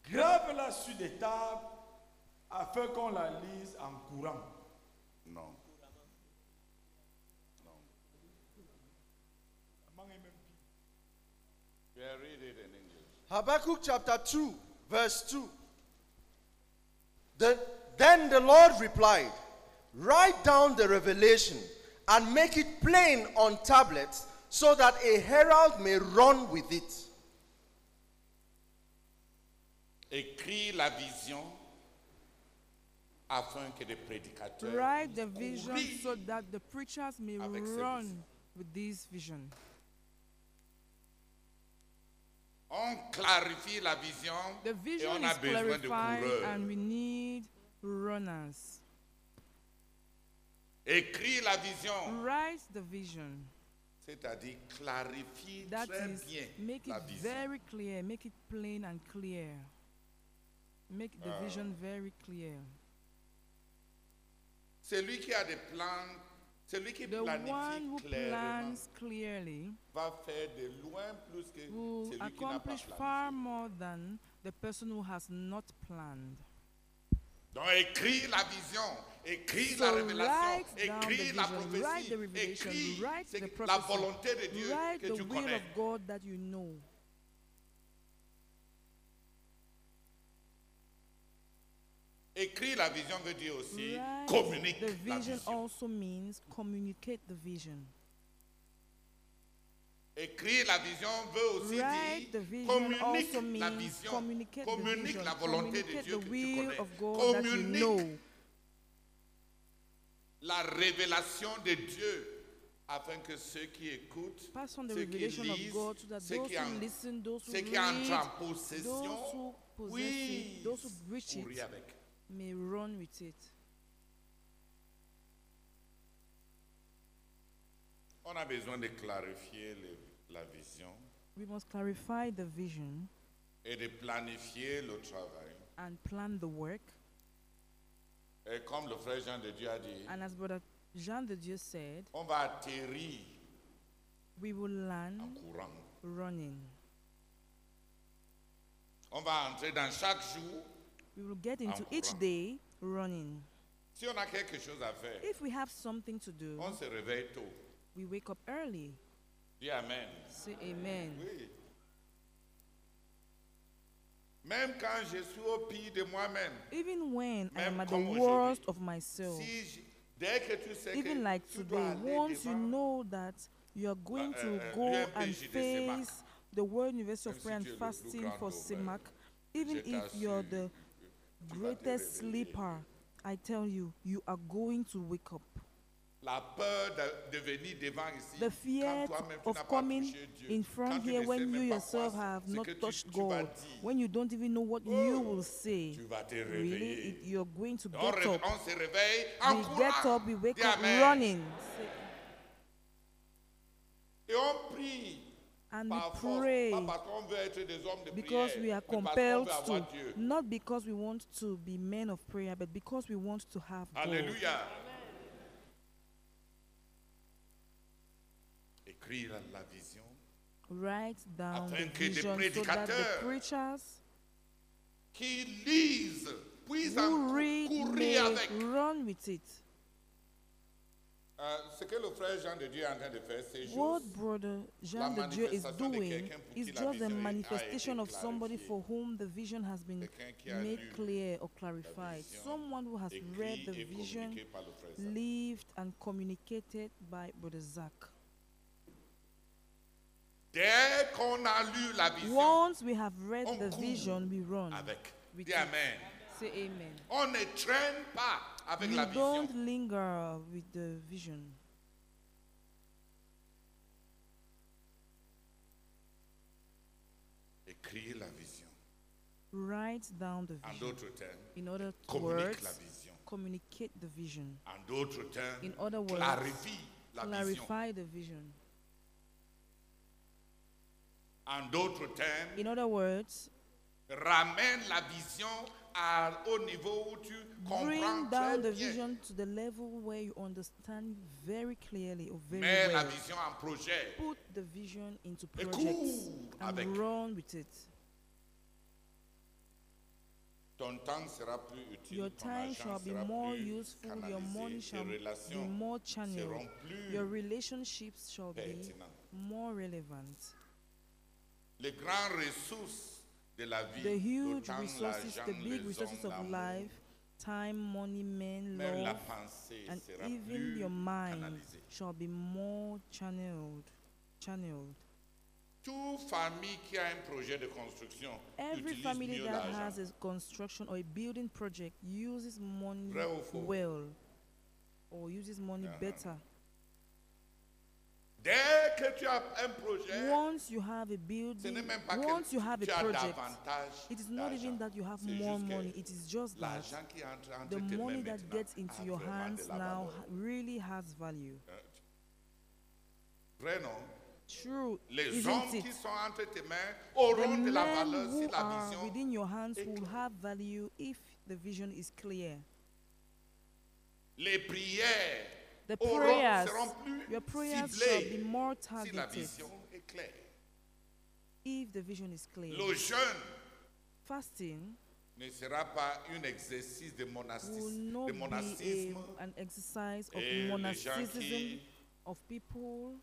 Grave-la sur des tables afin qu'on la lise en courant. Non. Yeah, read it in English. Habakkuk chapter 2, verse 2. Then the Lord replied, write down the revelation and make it plain on tablets so that a herald may run with it. Écris la vision afin que les prédicateurs Write the puissent vision courir. so that the preachers may Avec ces run visions. with this vision. On clarifie la vision The et vision on a is besoin de clarified coureurs. and we need runners. Écris la vision, Write the vision. c'est-à-dire clarifie That très is, bien make la it vision. very clear, make it plain and clear. Make the vision very clear. Celui qui a des plans, celui qui The one planifie who clairement plans clearly va faire de loin plus que will celui qui n'a pas accomplish planifié. far more than the person who has not planned. Donc écris la vision, écris So la révélation, write down the écris la vision, write prophétie, the revelation, écris write the la prophecy, volonté de Dieu write que the tu will connais. of God that you know. Écris la vision veut dire aussi Write communique the la vision vision. also means communicate the vision. Écrire la vision veut aussi Write the dire vision communique also la means vision, communicate the communique vision, la volonté de communicate Dieu the que tu will connais, of God that you communique know. la révélation de Dieu afin que ceux qui écoutent, Pass on the ceux qui revelation lisent, of God so that ceux those qui, who listen, those who ceux qui entrent en read, possession those who possess it, those who puissent reach courir it, avec. may run with it. On a besoin de clarifier la vision We must clarify the vision et de planifier le travail. and plan the work. Et comme le frère Jean de Dieu a dit, And as Brother Jean de Dieu said, on va atterrir we will en land courant. running. On va entrer dans chaque jour. We will get into En each courant. day running. Si on a quelque chose à faire, If we have something to do, on se réveille tôt. we wake up early. Dis Amen. Say amen. Oui. Même quand je suis au pire de moi-même, Even when I Même am at the comme worst aujourd'hui. of myself, dès que tu sais even que like tu dois today, aller once you devant, know that you are going to go and l'UMPJ de CEMAC, face the World University of même si Prayer and tu es le plus Fasting grand for dormeur, CEMAC, even je if you're t'assure, the tu vas te greatest réveiller. sleeper, I tell you, you are going to wake up. La peur de venir devant ici, The fear quand toi-même tu of n'as pas coming touché Dieu, in quand front tu here ne sais when you même pas yourself quoi have ce not que tu touched vas God, dire, when you don't even know what you will say, tu vas te really, réveiller. you're going to On, get up. on se réveille en We courant. get up, we wake Dis up Amen. running. Et on prie. And we Par force, pray pas parce qu'on veut être des hommes de because prière, we are mais parce qu'on compelled veut avoir to, Dieu. not because we want to be men of prayer, but because we want to have God. Alléluia. Écrire la vision Write down Afin the que des vision so that the prédicateurs preachers qui lisent puissent who read courir may avec. run with it. Ce que le frère Jean de Dieu est en train de faire, c'est What juste Brother Jean de Dieu is manifestation de doing quelqu'un pour is qui la just a vision a été manifestation of somebody clarifiée. for whom the vision has been Quelqu'un qui a made lu clear or clarified. vision, Someone who has read écrit the et vision, communiqué par le frère Zach. lived and communicated by Brother Zach. Dès qu'on a lu la vision Once we have read on the court vision, we run. avec. with Dis it. Amen. Say amen. On ne traîne pas avec We la don't vision. linger with the vision. Écrire la vision. Write down the En vision. d'autres termes, In other communique la words, vision. communicate the vision. En d'autres termes, In other words, clarifie la vision. clarify the vision. En d'autres termes, In other words, ramène la vision au niveau où tu comprends bring très down the bien. vision to the level where you understand very clearly or very Mets la well. vision en projet. Put the vision into Et projects cours and avec. run with it. ton temps sera plus utile, Your ton time argent shall be sera more plus useful, your money canalisé, shall tes be relations more channeled, seront plus your relationships shall be pertinentes. more relevant. Les grandes ressources de la vie, The le huge temps, resources, l'argent, the big les resources hommes, of l'amour, life, time, money, men, même la love, pensée and sera even plus your mind canalisée. shall be more channeled. Toute famille qui a un projet de construction Every utilise family mieux that l'argent. has a construction or a building project uses money Vrai ou faux? well, or uses money better. Dès que tu as un projet, Once you have a ce building, n'est même pas once que you have a tu as project, davantage it is not even d'argent. that you have C'est more juste que money. It is just that l'argent qui entre entre the tes money mains that maintenant gets into a your vraiment hands de la now valeur. really has value. Vrai, non? True, Les isn't hommes it? qui sont entre tes mains The auront de la men valeur si who la are vision within your hands est will claire. have value if the vision is clear. Les prières The seront prayers, plus your prayers shall be ciblées more si la targeted vision est claire. if the vision is clear. Le jeûne Fasting ne sera pas un exercice de will monacisme, not de be monacisme an exercise of et les gens monasticism of people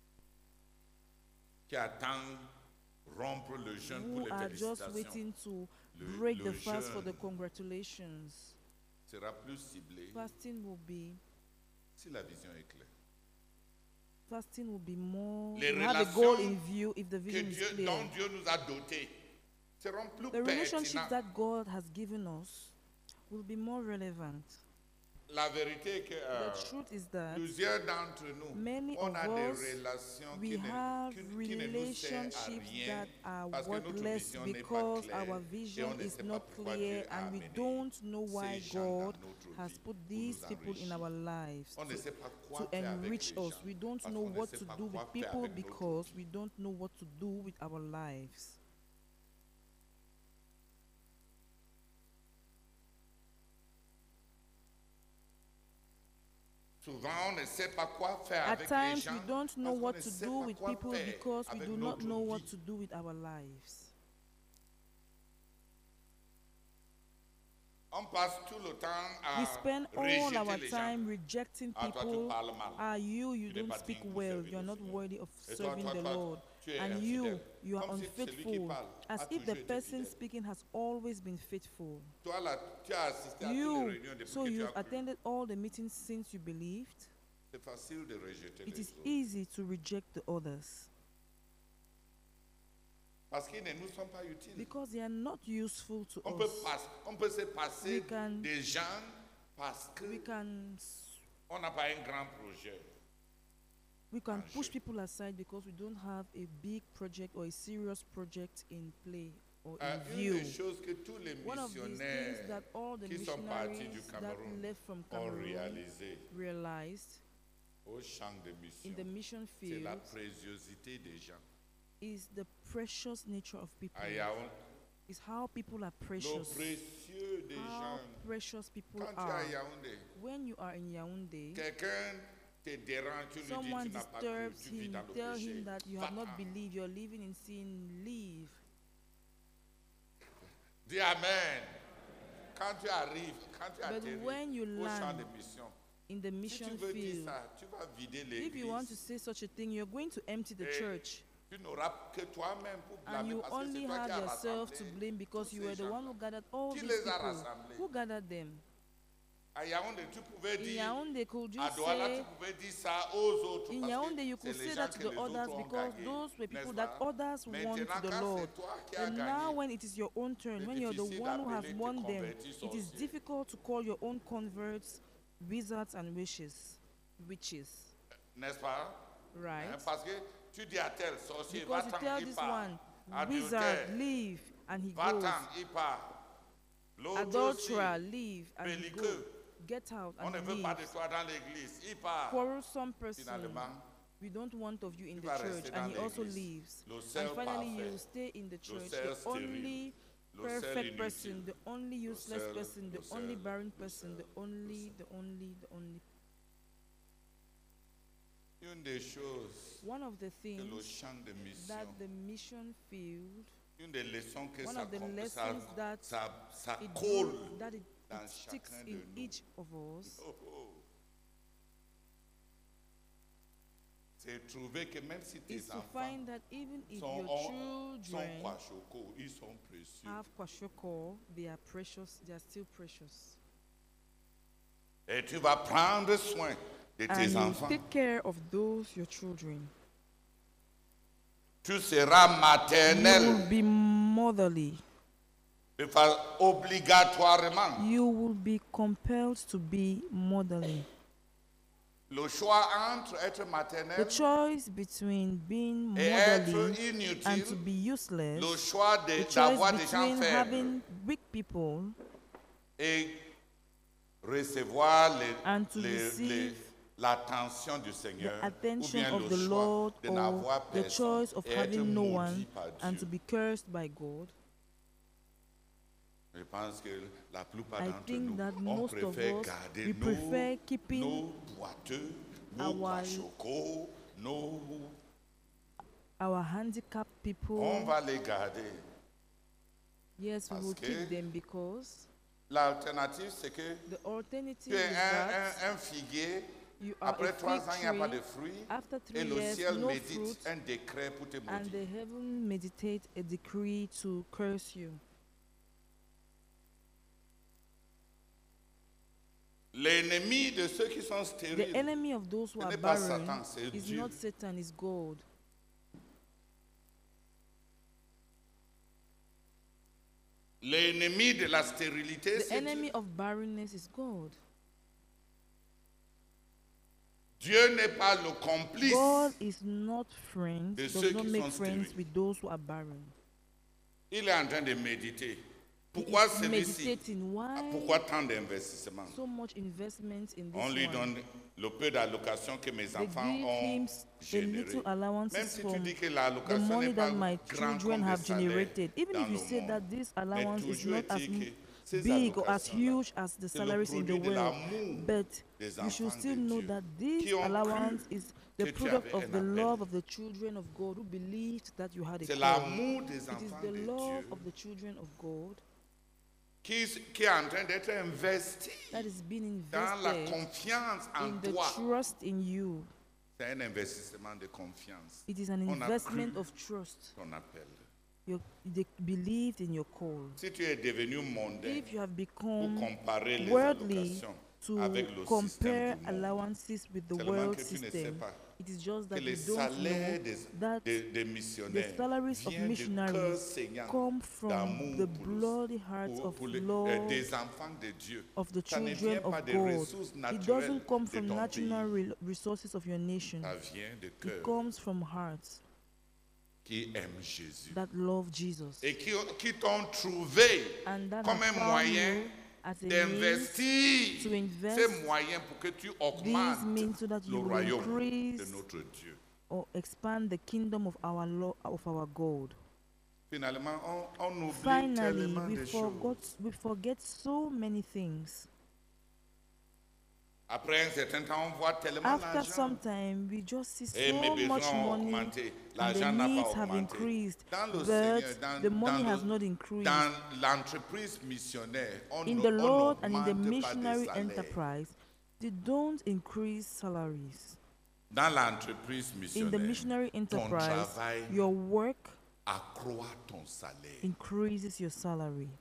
qui attendent rompre le jeûne pour who les are just félicitations waiting to Le- break le the fast for the jeûne congratulations. sera plus ciblé Fasting will be si la vision est claire. Fasting will be more, Les you have a goal relations in view if the Que vision is Dieu, clear. dont Dieu nous a dotés seront plus The relationships pertinents. that God has given us will be more relevant. La vérité est que The truth is that plusieurs d'entre nous, many on of a des us, relations we have qui ne nous servent à relationships rien that are parce que notre worthless vision n'est pas because claire our et vision on ne is sait not pas pourquoi clear Dieu a and we amené don't know why ces gens dans God notre has vie put pour these nous people in enrichir. our lives On ne sait pas quoi to faire avec enrich les us. gens We don't parce know qu'on ne what sait to pas do quoi with faire people avec notre because vie. we don't know what to do with our lives. Souvent, on ne sait pas quoi faire At avec les times, gens we don't know parce qu'on what ne to sait do pas with quoi people faire because we avec do not notre know what vie. to do with our lives. On passe tout le temps à We spend all rejeter our les time gens. rejecting Ah, toi, tu people. parles mal. Ah, you Tu n'es don't pas speak digne pour well. servir You're le not Seigneur. worthy of Et toi, serving the toi, Lord. tu es And infidèle. you are Comme si celui qui unfaithful. parle a As if toujours the été person fidèle. speaking has always been faithful. Toi, là, tu as assisté à toutes les You, réunions depuis so que tu you've as cru. attended all the meetings since you believed. C'est facile de rejeter It les is autres. easy to reject the others Parce qu'ils ne nous sont pas utiles. because they are not useful to On peut, us. on peut se passer We can- des gens parce We qu'on n'a pas un grand projet. can Ah, push je- people aside because we don't have a big project or a serious project in play or in Une view. des choses que tous les One of these things missionnaires that all the qui sont partis du missionaries that Cameroun left from ont Cameroon réalisé realized au champ de in the mission, mission c'est field la préciosité des gens. is the precious nature of people. À Yaoundé, Is how people are le precious. précieux des How gens. precious people Quand tu es à are. Yaoundé, When you are in Yaoundé, quelqu'un te dérange, tu lui dis someone tu n'as pas cru, disturbs tu vis him, dans le tell péché. him that you have not Va-t'en. believed, you're living in sin, leave. Dis Amen. Quand tu arrives, quand tu But atterris when you au champ land de mission, in the si mission tu veux dire field, ça, tu vas vider if you want to l'église. say such a thing, you're going to empty the Eh, church. Tu n'auras que toi-même pour And blâmer you parce que only c'est toi qui have as yourself to rassemblé blame because tous you ces were the one gens-là. who gathered all Qui these les a people. rassemblés? Who gathered them? À Yaoundé, tu pouvais In dire, Yaoundé, could you à Douala, say, tu pouvais dire ça aux autres. in parce Yaoundé, que you c'est could les say gens that que to the les others autres ont because gagné, those were n'est-ce people that pas? others won Maintenant, to the quand Lord. c'est toi qui as And now, gagné, when it is your own turn, c'est when you're the difficile one who has d'appeler tes won them, convertis it is sorciers. difficult to call your own converts wizards and witches, n'est-ce pas? right? Hein, parce que tu dis à tel sorcier, Because you va-t'en, tell il this part. one, Adultère, wizard, leave, and he goes. va-t'en, il part. L'autre aussi, Adulterer, leave, and he belliqueux. goes. Get out On and ne he veut pas de leaves. toi dans l'église, il part. Quarrelsome person, Finalement, we don't want of you in tu the vas church, rester and dans he also l'église. leaves. Le And seul finally, parfait, you stay in the church, seul the stérile, only le seul perfect inutile, person, the only useless seul- person, the le only seul- barren le person, the seul- only, the only. Une des choses One of the que le things champ de mission that the mission field Une des leçons que One ça, of the com- lessons that ça it colle builds, that it dans sticks chacun de in nous. each of us, Oh, oh. C'est trouver que même si tes is to enfants find that even if sont, your sont children kwashoko, ils sont précieux. have kwashoko, they are precious, they are still precious. Et tu vas prendre soin de And tes you enfants. take care of those, your children. Tu seras You will maternel be motherly. Obligatoirement. You will be compelled to be motherly. Le choix entre être The maternel choice between being et être motherly inutile, and to be useless, le choix the choice d'avoir des gens between faibles having weak people et recevoir and to receive l'attention du Seigneur, the attention ou bien of le the choix Lord, de or n'avoir the personne choice of et être having no maudit one par and Dieu. to be cursed by God. Je pense que la plupart I d'entre think nous, that on most of préfère us, garder we prefer keeping nos boiteux, nos our- kwashoko, nos... our handicapped On people. va les garder. Yes, we parce will que keep them because L'alternative, c'est que the alternative tu es is that un figuier, you are après a 3 ans, il n'y a pas fig de tree. fruits, After et 3 le years, ciel no médite fruit, un décret pour te and maudire. the heaven meditate a decree to curse you. L'ennemi de ceux qui sont The stériles, enemy of those who Ce are n'est pas barren Satan, c'est is Dieu. not Satan, is God. l'ennemi de la stérilité, The c'est enemy Dieu. of barrenness is God. Dieu n'est pas le complice. God is not friends, de does ceux not qui make sont friends stériles. with those who are barren. Il est en train de méditer. He Pourquoi is celui-ci? meditating why Pourquoi tant d'investissements? so much investment in On lui this one. donne le peu d'allocation que mes They enfants give ont him the généré. little Même allowances si tu from dis que the l'allocation money n'est that pas my grand children comme have des salaires generated. Even dans if you le say monde. that this Mais allowance is toujours not as est-il que ces big or as allocations-là, huge as the c'est le salaries in the produit de world, l'amour but des you should enfants still de know Dieu that this qui ont allowance cru is the que tu product avais of un the appel. love of the children of God who believed that you had a C'est call. l'amour des It is enfants the de love Dieu of the children of God qui est en train d'être investi that is being dans la invested confiance en in the toi. trust in you. C'est un investissement de confiance. It is an On a investment cru of trust. ton appel. They believed in your call. Si tu es devenu mondain If you have pour become comparer les worldly allocations to avec le compare système du monde, allowances with the seulement world que tu ne sais system, pas it is just que that you les don't salaires know that des missionnaires the salaries of viennent du cœur missionaries saignant come from d'amour the pour le- bloody hearts of pour des enfants de Dieu. of the Ça ne children vient pas of des God. ressources It naturelles doesn't come de from ton natural pays. resources of your nation. Ça vient de It cœurs comes from hearts qui aiment Jésus that love Jesus et qui t'ont trouvé and that comme have un found moyen you as a means d'investir to invest ces moyens pour que tu these augmentes means so that le you will royaume de increase notre Dieu. or expand the kingdom of our God. Finalement, on oublie Finally, tellement de choses. we forget so many things. Après un certain temps, on voit tellement After d'argent. some time, we just see Et mes so besoins much ont money augmenté. and L'argent the n'a needs pas have augmenté. increased, Dans le but Seigneur, dans, the money dans has le- not increased. dans l'entreprise missionnaire, on In ne- the on Lord and in the n'augmente pas de missionary salaire. enterprise, they don't increase salaries. Dans l'entreprise In missionnaire, the missionary enterprise, travail your work accroît ton salaire. increases your salary.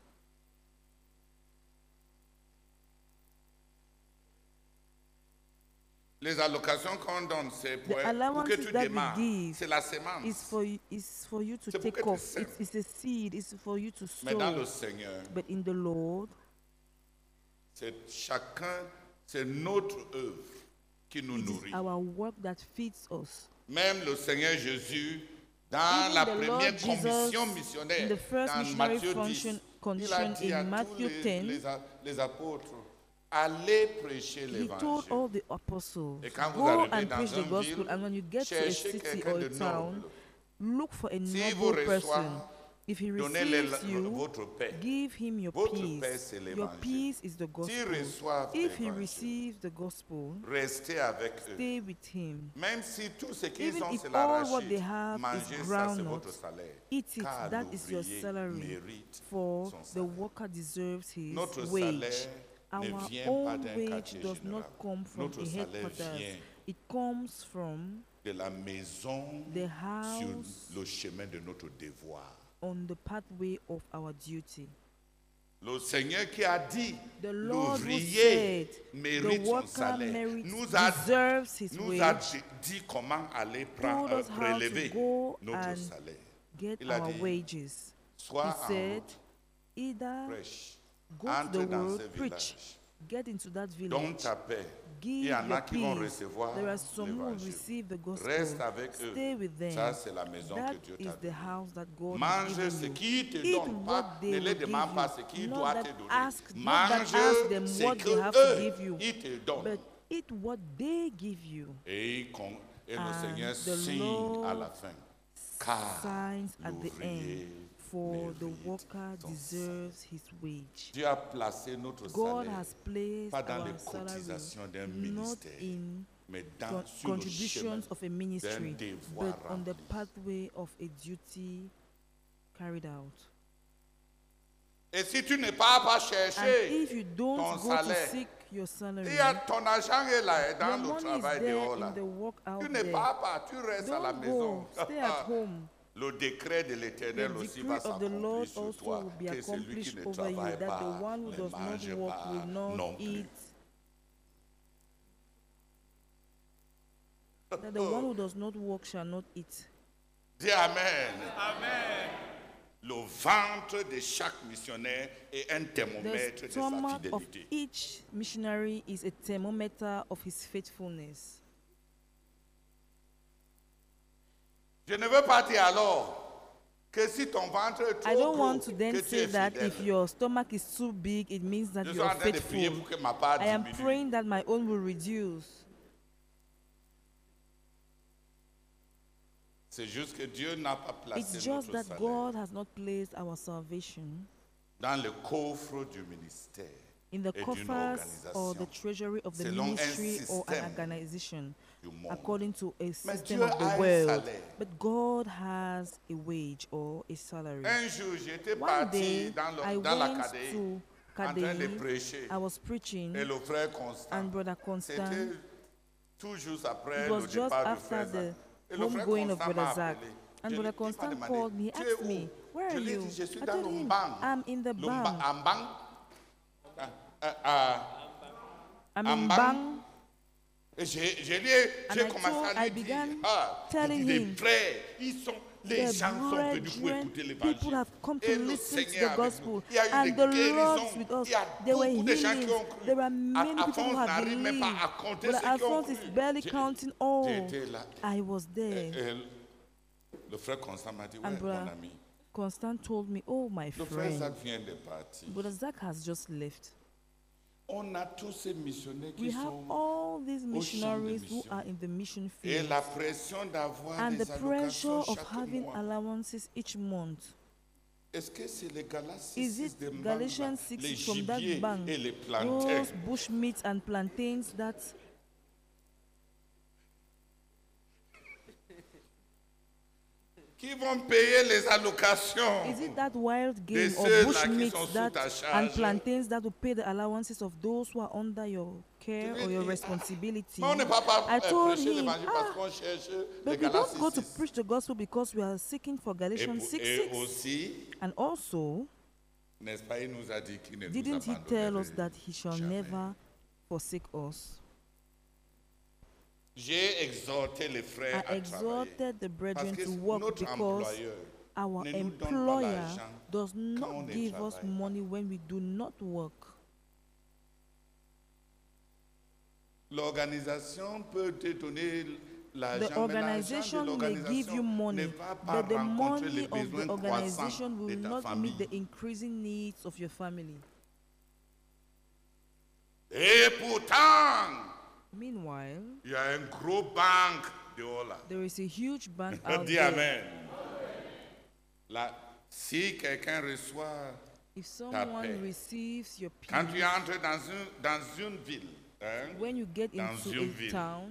Les allocations qu'on donne, c'est pour que allowances tu that we démarres. give C'est la sémence. Is for you to C'est pour take que tu off. sèmes. It's a seed. It's for you to Mais dans le sow. Seigneur, But in the Lord, c'est chacun, c'est notre œuvre qui nous it nourrit. is our work that feeds us. Même le Seigneur Jésus, dans Even la the première Lord commission Jesus, missionnaire, in the first dans missionary Matthieu 10, function il a dit à in tous Matthew 10, les apôtres, allez prêcher he told l'évangile. all the apostles, Et quand vous go arrivez and dans preach the une gospel, ville, and when you get to a cherchez city quelqu'un or de a town, noble. look for a S'il vous noble person. reçoit, If he Donnez-le receives you, votre paix. give him your Votre paix, peace. c'est Your l'évangile. peace is the S'ils gospel. reçoivent If he l'évangile, receives the gospel, restez avec eux. stay with him. Même si tout ce qu'ils Even ont, if c'est all what they l'arachide, have mangez is ça, c'est groundnut, votre salaire. eat it, Car that is your l'ouvrier salary. mérite For son the salaire. worker deserves his Notre wage. salaire ne Our vient pas own d'un wage quartier does not général. come from Notre a salaire headquarters. vient It comes from de la maison the sur house le chemin de notre devoir. on the pathway of our duty. Le Seigneur qui a dit, The Lord who l'ouvrier said, mérite the son worker salaire, deserves his nous a wage, dit comment aller told us how to prélever go notre and salaire. get Il a our dit, wages. Sois He en said, route, either prêche, go to entre the dans world, ce preach, village, get into that donne village, ta paix. Il give y en a your qui vont peace. recevoir There are some who will l'évangile. receive the gospel. Reste avec eux. Stay with them. Ça, c'est la maison That que Dieu is t'a the donnée. house that God has Mange given ce you. qu'il te Eat donne, what pas, they ne les will demande give pas you. ce qu'il Not doit that te donner. ask- not Mange that ask them ce what que they have to eux, give you. ils te donnent. But eat what they give you. Et le And Seigneur the signe Lord à la fin. Car Signs at the l'ouvrier end. For the mérite worker son deserves his wage. Dieu a placé notre God salaire has placed pas dans les our salary cotisations d'un not ministère, in mais dans con- sur le contributions chemin of a ministry, d'un devoir but on the rempli. pathway of a duty carried out. Et si tu n'es pas And chercher, if you don't ton go salaire, to seek your salary, il y a ton argent est là, your dans le money is travail there dehors là. in the work out Tu n'es there. pas, tu restes à la Don't maison. go, stay at home. Le décret de l'Éternel The aussi decree va of the s'accomplir Lord sur also toi. will be Que celui qui accomplished ne over you, travaille that the pas one who ne does mange not work pas will not non plus. eat. That the one who does not work shall not eat. Dis Amen. Amen. Le ventre de chaque missionnaire est un The thermomètre de sa stomach of fidélité. each missionary is a thermometer of his faithfulness. Je ne veux pas dire alors que si ton ventre est trop I don't gros, want to then que tu say es that fidèle. if your stomach is too big, it means that Je suis you're en train de prier faithful. pour que ma part I am diminue. praying that my own will reduce. C'est juste que Dieu n'a pas placé It's just notre that salaire God has not placed our salvation dans le coffre du ministère in the et d'une coffers or the organisation treasury of the selon un ministry or an système organization du monde. according to a system Dieu of a the un world. salaire. But God has a wage or a salary. Un jour, j'étais One parti day, I dans la went Cadée to en train de Kadei. prêcher. I was preaching, Et le frère Constant, and Brother Constant, c'était toujours après it le was just départ du after frère the Zach. Et le frère homegoing of Constant Brother m'a Zach. appelé. And Je Brother lui- il m'a Constant demandé, called me, he "Tu es asked où?" me, "Where Je are lui ai you?" dit, "Je suis I dans told le him, banc." "I'm in the bank. En banque. Ah, I'm en in bank. bank." Et j'ai And commencé à I lui began dire, telling les him, frères, les The gens sont venus pour brethren, écouter people l'évangile. have come Et to le listen to Seigneur the avec gospel, nous. Il y a eu and des the guérisons. Lord with us. Il y a There were beaucoup de gens qui healings. ont cru. There are many people who Alphonse have n'arrive même believed. pas à compter But ceux qui ont Alphonse is cru. barely counting all. J'étais là. I was there. Le frère Constant m'a dit, ouais, And mon Brother ami. Constant told me, "Oh, my Le frère friend, Zach vient de partir. Brother Zach has just left." On a tous ces missionnaires We qui have sont... all these champ de missionaries who mission. are in the mission Et field, la pression d'avoir and des the pressure allocations of chaque having mois. allowances each month. Est-ce que c'est les Galates Is 6 it de Mbanga, Galatians les 6 from that gibiers bank, et les plantains those bush meats and plantains that qui vont payer les allocations? is it that wild game or ceux-là bush qui meats sont sous that ta and charge? plantains that will pay the allowances of those who are under your care Je or lui your dis, responsibility? Mais on ne va pas I told prêcher him, l'évangile parce qu'on cherche but les we Galates don't go to 6. preach the gospel because we are seeking for Galatians 6:6. Et aussi, And also, n'est-ce pas, il nous a dit qu'il ne nous didn't he tell us abandonnerait that he shall jamais. never forsake us? J'ai exhorté les frères I à travailler. exhorted the brethren Parce que to work notre because employeur our ne nous donne pas employer l'argent does quand on not ne give us travaille pas. money when we do not work. L'organisation peut te donner l'argent, The mais l'argent de organization may give you l'organisation money, ne va pas but the rencontrer les money of besoins the organization croissants de will ta not famille. meet the increasing needs of your family. Et pourtant, Meanwhile, il y a un gros banque dehors là. there is a huge bank out Dis there. Amen. Si quelqu'un reçoit, If someone paix. receives your quand tu peace, entres dans une ville, hein, when you get dans into une a ville. town,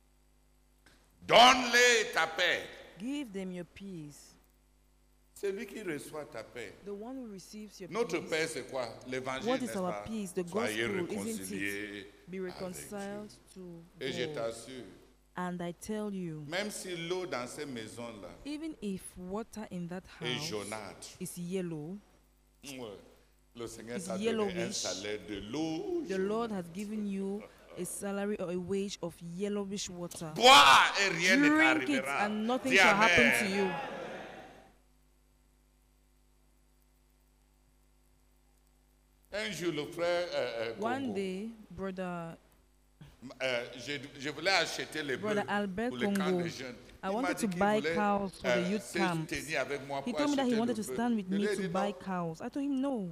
donne-les ta paix. give them your peace. C'est lui qui reçoit ta paix. The one who receives your Notre peace, paix, c'est quoi? L'évangile, what is n'est-ce our pas? peace? The Soyez gospel, isn't réconciliés be avec reconciled Dieu. to Et je God. t'assure, And I tell you, même si l'eau dans ces maisons-là even if water in that est house jaunâtre, is yellow, ouais, le Seigneur It's t'a donné un yellowish. salaire de l'eau. the Lord has given you a salary or a wage of yellowish water. Bois et rien ne Drink it t'arrivera. and nothing Dis shall happen Amen. to you. Un jour, le frère One Congo, day, brother je voulais acheter les bœufs Brother Albert pour le camp Congo, des jeunes. I Il m'a wanted dit to qu'il buy voulait, cows for the youth se camps. tenir avec moi He pour told me that he acheter wanted le to bœuf. stand with Je lui me ai to dit buy non. cows. I told him no.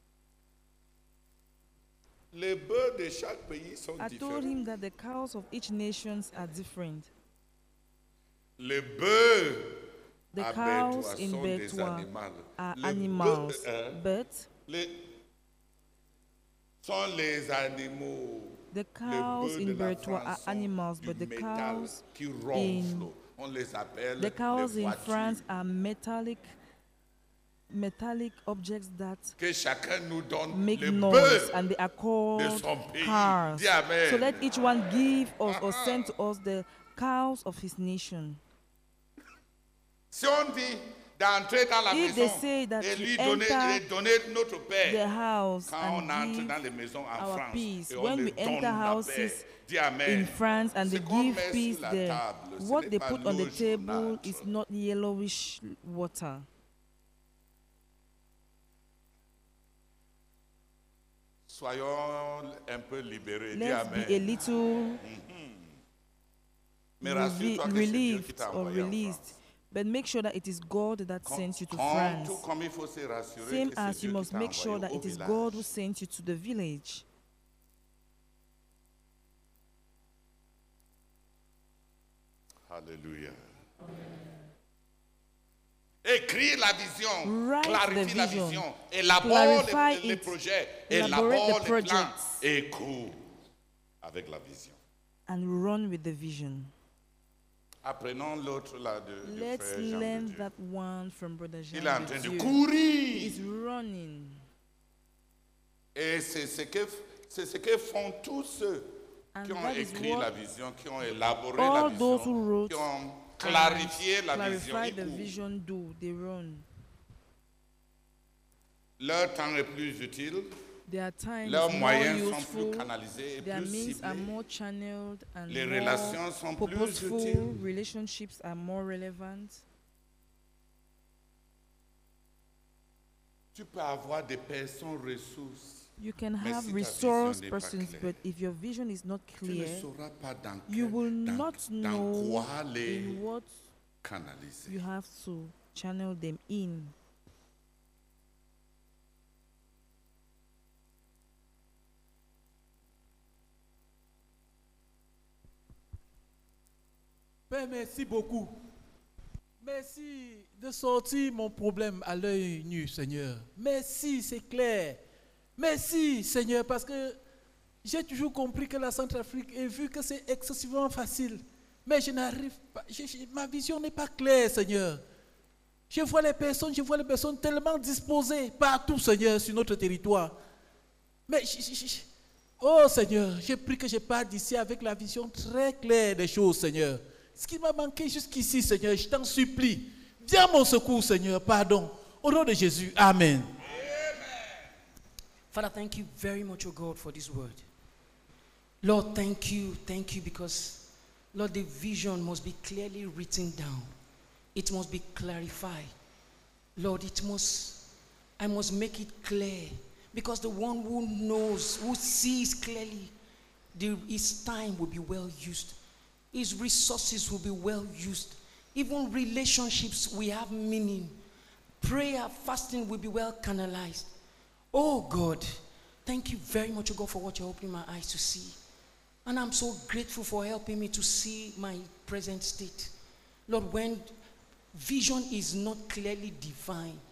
Les bœufs de chaque pays sont I différents. told him that the cows of each nation are different. Les bœufs The à cows Bertois in sont des Bertois animaux. are Les animals, bœufs, but sont les animaux. the Les cows bœufs in de la Bertois are France sont animals, du but the métal cows qui ronflent. On les appelle the cows les in voitures. France are metallic objects that Que chacun nous donne make les noise, bœufs and they are called de son pays. cars. Dis Amen. So let each one give us or send to us the cows of his nation. Si on dit d'entrer dans la If they maison say that et to lui enter donner notre paix, the house quand on and entre give dans les maisons en our France peace, et on when les we donne enter la houses paix, dis Amen. in France and they Ce qu'on give met sur peace la there, table, ce what n'est they pas put on the l'eau table jaunâtre. is not yellowish water. Soyons un peu libérés. Dis Let's be a Amen. little Mais rassure-toi que c'est Dieu qui relieved t'a or envoyé en released. France. But make sure that it is God that sent you to Tout France. comme il faut se rassurer Same que c'est as Dieu you qui must t'a make sure envoyé that au it is village. God who sent you to the village. Alléluia. Écris la vision, Write clarifie the la vision, vision, élabore clarify les it, projets, elaborate élabore the les plans projects. et cours avec la vision. And run with the vision. Apprenons l'autre là de Let's frère Jean de learn Dieu. that one from Brother Jean. Il est en de train de Dieu. courir. He's running. Et c'est ce que font tous ceux And qui ont that is écrit what la vision, qui ont élaboré all la those who vision, wrote qui ont clarifié la vision. clarify Ils the courent. vision do. They run. Leur temps est plus utile, Their time leurs is more moyens sont useful. plus canalisés et Their plus means are ciblés. more channeled and Les more relations sont plus purposeful. utiles. Relationships are more relevant. Tu peux avoir des personnes ressources. You can Mais have si ta resource vision n'est pas persons, claire, but if your vision is not Tu ne clear, sauras pas dans, you will dans- not dans know quoi les in what canaliser. you have to channel them in. Père, merci beaucoup. Merci de sortir mon problème à l'œil nu, Seigneur. Merci, c'est clair. Merci, Seigneur, parce que j'ai toujours compris que la Centrafrique, et vu que c'est excessivement facile, mais je n'arrive pas, ma vision n'est pas claire, Seigneur. Je vois les personnes tellement disposées partout, Seigneur, sur notre territoire. Mais, oh Seigneur, j'ai pris que je parte d'ici avec la vision très claire des choses, Seigneur. Ce qui m'a manqué jusqu'ici, Seigneur, je t'en supplie. Viens à mon secours, Seigneur, pardon. Au nom de Jésus, Amen. Father, thank you very much, oh God, for this word. Lord, thank you because, Lord, the vision must be clearly written down. It must be clarified. Lord, I must make it clear, because the one who knows, who sees clearly, his time will be well used. His resources will be well used. Even relationships will have meaning. Prayer, fasting will be well canalized. Oh God, thank you very much, oh God, for what you're opening my eyes to see. And I'm so grateful for helping me to see my present state. Lord, when vision is not clearly defined,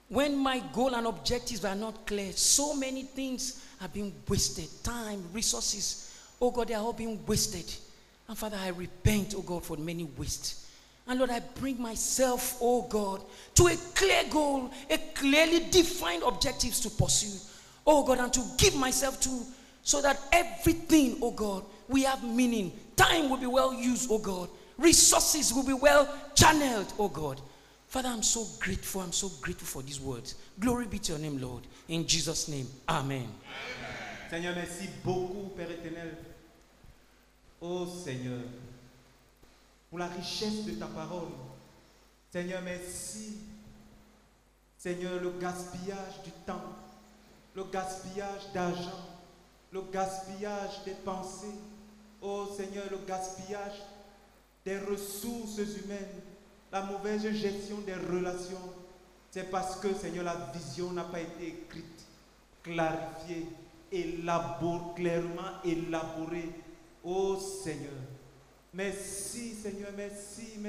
When my goal and objectives are not clear, so many things are being wasted. Time, resources, oh God, they are all being wasted. And Father, I repent, oh God, for many wastes. And Lord, I bring myself, oh God, to a clear goal, a clearly defined objectives to pursue. Oh God, and to give myself to, so that everything, oh God, we have meaning. Time will be well used, oh God. Resources will be well channeled, oh God. Father, I'm so grateful for these words. Glory be to your name, Lord. In Jesus' name, amen. Seigneur, merci beaucoup, Père éternel. Oh Seigneur, pour la richesse de ta parole. Seigneur, merci. Seigneur, le gaspillage du temps, le gaspillage d'argent, le gaspillage des pensées. Oh Seigneur, le gaspillage des ressources humaines, la mauvaise gestion des relations. C'est parce que, Seigneur, la vision n'a pas été écrite, clarifiée, clairement élaborée. Oh Seigneur, merci Seigneur, merci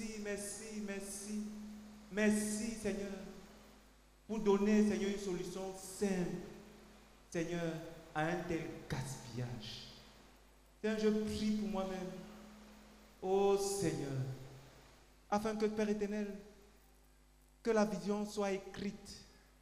Seigneur, pour donner, Seigneur, une solution simple, Seigneur, à un tel gaspillage. Seigneur, je prie pour moi-même, oh Seigneur, afin que, Père éternel, que la vision soit écrite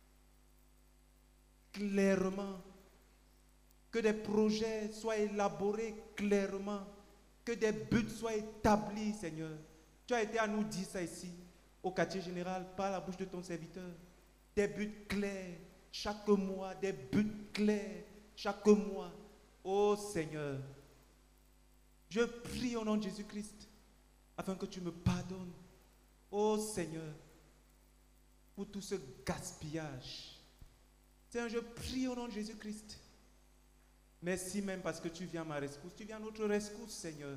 clairement, que des projets soient élaborés clairement, que des buts soient établis, Seigneur. Tu as été à nous dire ça ici, au quartier général, par la bouche de ton serviteur. Des buts clairs, chaque mois, des buts clairs, chaque mois. Oh Seigneur, je prie au nom de Jésus-Christ, afin que tu me pardonnes. Oh Seigneur, pour tout ce gaspillage. Seigneur, je prie au nom de Jésus-Christ. Merci même parce que tu viens à ma rescousse. Tu viens à notre rescousse, Seigneur.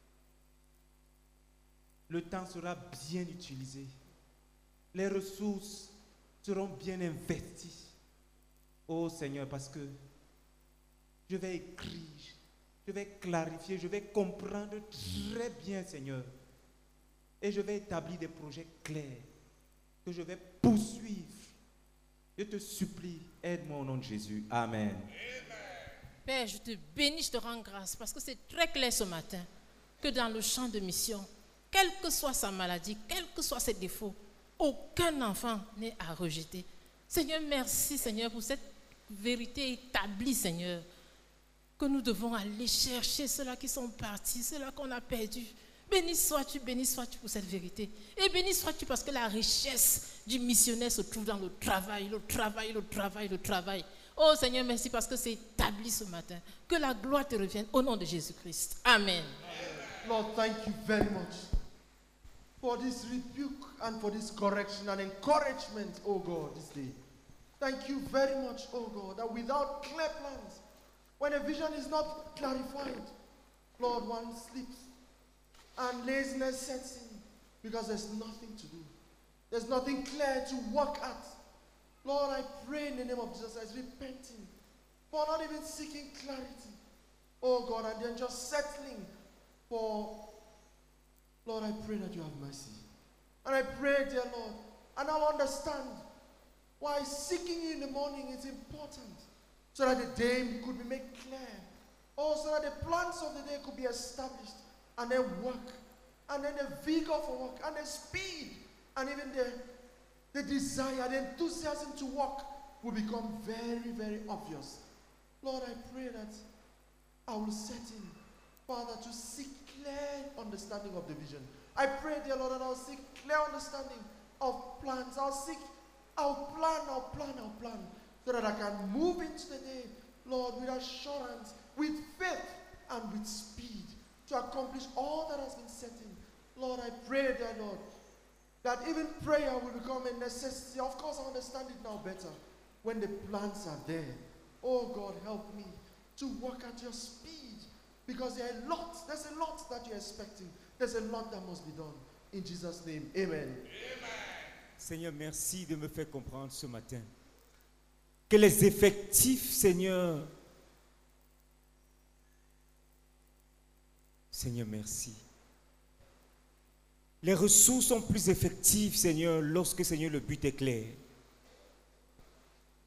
Le temps sera bien utilisé. Les ressources seront bien investies. Oh Seigneur, parce que je vais écrire, je vais clarifier, je vais comprendre très bien, Seigneur. Et je vais établir des projets clairs que je vais poursuivre. Je te supplie, aide-moi au nom de Jésus. Amen. Père, je te bénis, je te rends grâce parce que c'est très clair ce matin que dans le champ de mission, quelle que soit sa maladie, quels que soient ses défauts, aucun enfant n'est à rejeter. Seigneur, merci Seigneur pour cette vérité établie, Seigneur, que nous devons aller chercher ceux-là qui sont partis, ceux-là qu'on a perdus. Béni sois-tu pour cette vérité. Et béni sois-tu parce que la richesse du missionnaire se trouve dans le travail. Oh Seigneur, merci parce que c'est établi ce matin. Que la gloire te revienne au nom de Jésus-Christ. Amen. Lord, thank you very much for this rebuke and for this correction and encouragement, oh God, this day. Thank you very much, oh God, that without clear plans, when a vision is not clarified, Lord, one sleeps and laziness sets in because there's nothing to do. There's nothing clear to work at. Lord, I pray in the name of Jesus as repenting for not even seeking clarity. Oh God, and then just settling for, Lord, I pray that you have mercy. And I pray, dear Lord, and I'll understand why seeking you in the morning is important, so that the day could be made clear. Oh, so that the plans of the day could be established, and then work, and then the vigor for work, and the speed, and even the desire, the enthusiasm to work will become very, very obvious. Lord, I pray that I will set in, Father, to seek clear understanding of the vision. I pray, dear Lord, that I'll seek clear understanding of plans. I'll plan, so that I can move into the day, Lord, with assurance, with faith, and with speed, to accomplish all that has been set in. Lord, I pray, dear Lord, that even prayer will become a necessity. Of course, I understand it now better when the plans are there. Oh God, help me to work at your speed, because there's a lot that you're expecting. There's a lot that must be done. In Jesus' name, amen. Seigneur, merci de me faire comprendre ce matin que les effectifs, Seigneur, merci. Les ressources sont plus effectives, Seigneur, lorsque, Seigneur, le but est clair.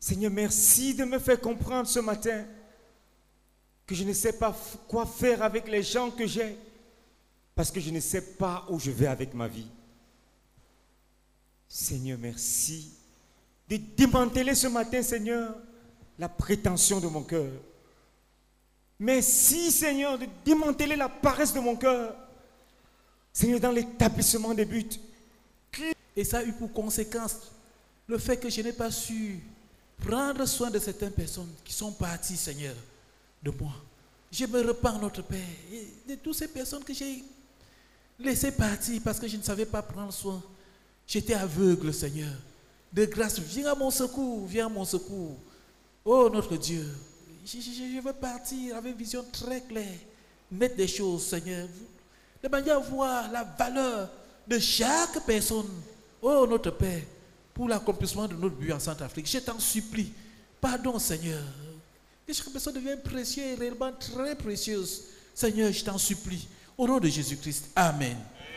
Seigneur, merci de me faire comprendre ce matin que je ne sais pas quoi faire avec les gens que j'ai parce que je ne sais pas où je vais avec ma vie. Seigneur, merci de démanteler ce matin, Seigneur, la prétention de mon cœur. Merci, Seigneur, de démanteler la paresse de mon cœur. Seigneur, dans l'établissement des buts. Et ça a eu pour conséquence le fait que je n'ai pas su prendre soin de certaines personnes qui sont parties, Seigneur, de moi. Je me repens, notre Père, et de toutes ces personnes que j'ai laissées partir parce que je ne savais pas prendre soin. J'étais aveugle, Seigneur. De grâce, viens à mon secours, viens à mon secours. Oh, notre Dieu, je veux partir avec une vision très claire, mettre des choses, Seigneur, de manière à voir la valeur de chaque personne. Oh, notre Père, pour l'accomplissement de notre but en Centrafrique, je t'en supplie, pardon, Seigneur, que chaque personne devienne précieuse et réellement très précieuse. Seigneur, je t'en supplie, au nom de Jésus-Christ. Amen.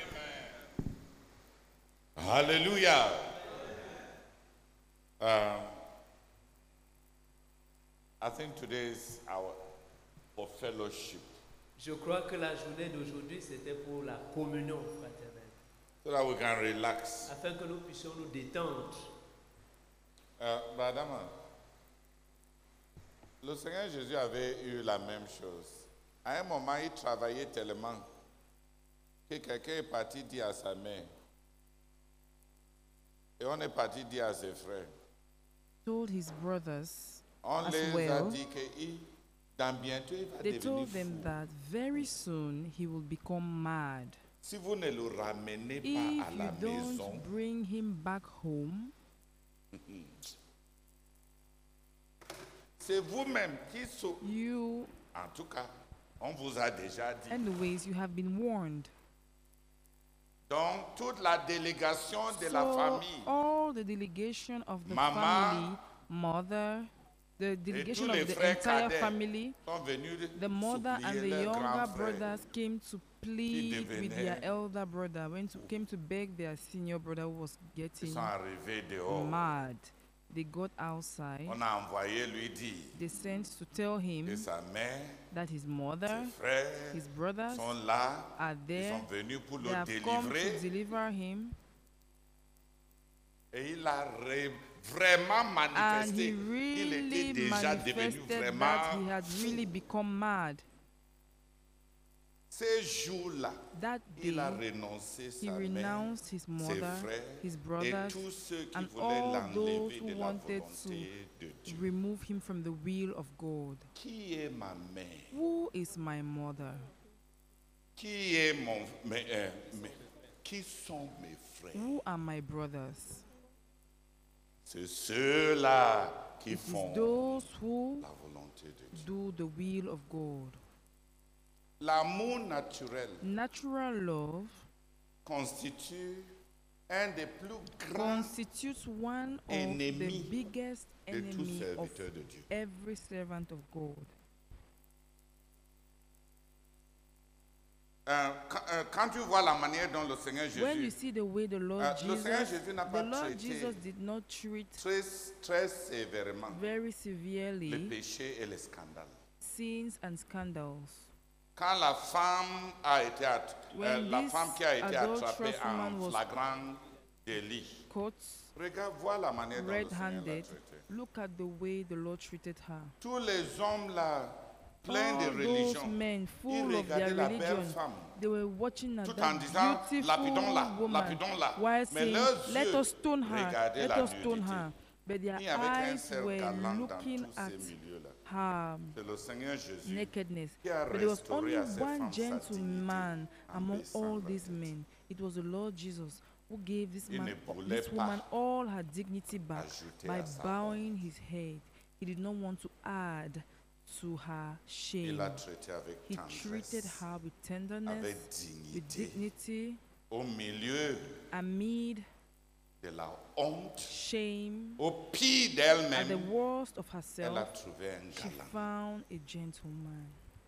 Alléluia. I think today is for fellowship. Je crois que la journée d'aujourd'hui, c'était pour la communion fraternelle. So that we can relax. Afin que nous puissions nous détendre. Madame, le Seigneur Jésus avait eu la même chose. À un moment, il travaillait tellement que quelqu'un est parti dire à sa mère. Et on est parti dire à ses frères. Told his brothers On as les a well. dit que dans bientôt il va They devenir told fou. them that very soon he will become mad. Si vous ne le ramenez pas If à you la maison, don't bring him back home, c'est vous-même qui you, En tout cas, on vous a déjà dit. anyways, you have been warned. Donc, toute la délégation de la So famille all the delegation of the Maman, family, mother, the et delegation tous of les the frères entire cadets family, sont venus the mother and supplier the leur younger grand frère. brothers came to plead with their devenait- elder brother, came to beg their senior brother who was Ils getting sont arrivés dehors. mad. They got outside. On a envoyé lui dire They sent to tell him que sa mère, that his mother, ses frères his brothers sont là. are Ils there. sont venus pour They le have come to délivrer. deliver him. Et il a vraiment And manifesté he qu'il really était déjà devenu manifested that he vraiment had really become mad. Ces jours-là, That il a day, renoncé he sa mère, renounced his ses mother, frères his et brothers, tous ceux qui and voulaient all those l'enlever who de la wanted volonté de Dieu. to remove him from the will of God. Qui est ma mère? Who is my mother? Qui est qui sont mes frères? Who are my brothers? C'est ceux-là qui It font is those who la volonté de Dieu. do the will of God. L'amour naturel Natural love constitue un des plus grands constitutes one of the ennemis biggest de tout enemy of serviteur de Dieu. every servant of God. Quand tu vois la manière dont le Seigneur When you Jésus, see the way the Lord le Seigneur Jesus, Jésus n'a the pas Lord traité Jesus did not treat très sévèrement very les severely péchés et les scandales. sins and scandals. Quand la femme When la this femme qui a été adulterous attrapée woman en was flagrant délit, Caught regarde, vois la manière dont le Seigneur l'a red-handed, traitée. look at the way the Lord treated her. Tous les hommes là, pleins de All those religion, men ils full of their regardaient la belle religion, femme they were watching at tout en that disant beautiful lapidons-la, woman lapidons-la. while Mais saying, leurs let yeux us stone her, regardaient let la us stone nudité. her. But their Il n'y avait qu'un eyes seul were galant dans looking tous at ces milieux-là. her C'est le Seigneur Jésus nakedness. qui a But there was restauré only à ces one femmes sa gentleman dignité en among baissant all leur these tête. men. It was the Lord Jesus who gave this, Il man, ne voulait this woman pas all her dignity back ajouter by à sa bowing his head. He did not want to add to her Il shame. l'a traité avec He treated tendresse, her with tenderness, avec with dignité, dignity, au milieu amid de la honte, shame. au pire At the d'elle-même, worst of elle a herself, trouvé un she galant, found a gentleman,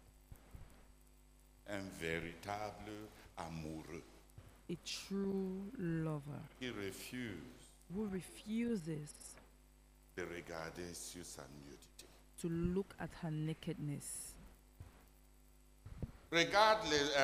un véritable amoureux a true lover qui refuse who refuses de regarder sur sa nudité. to look at her nakedness. Regarde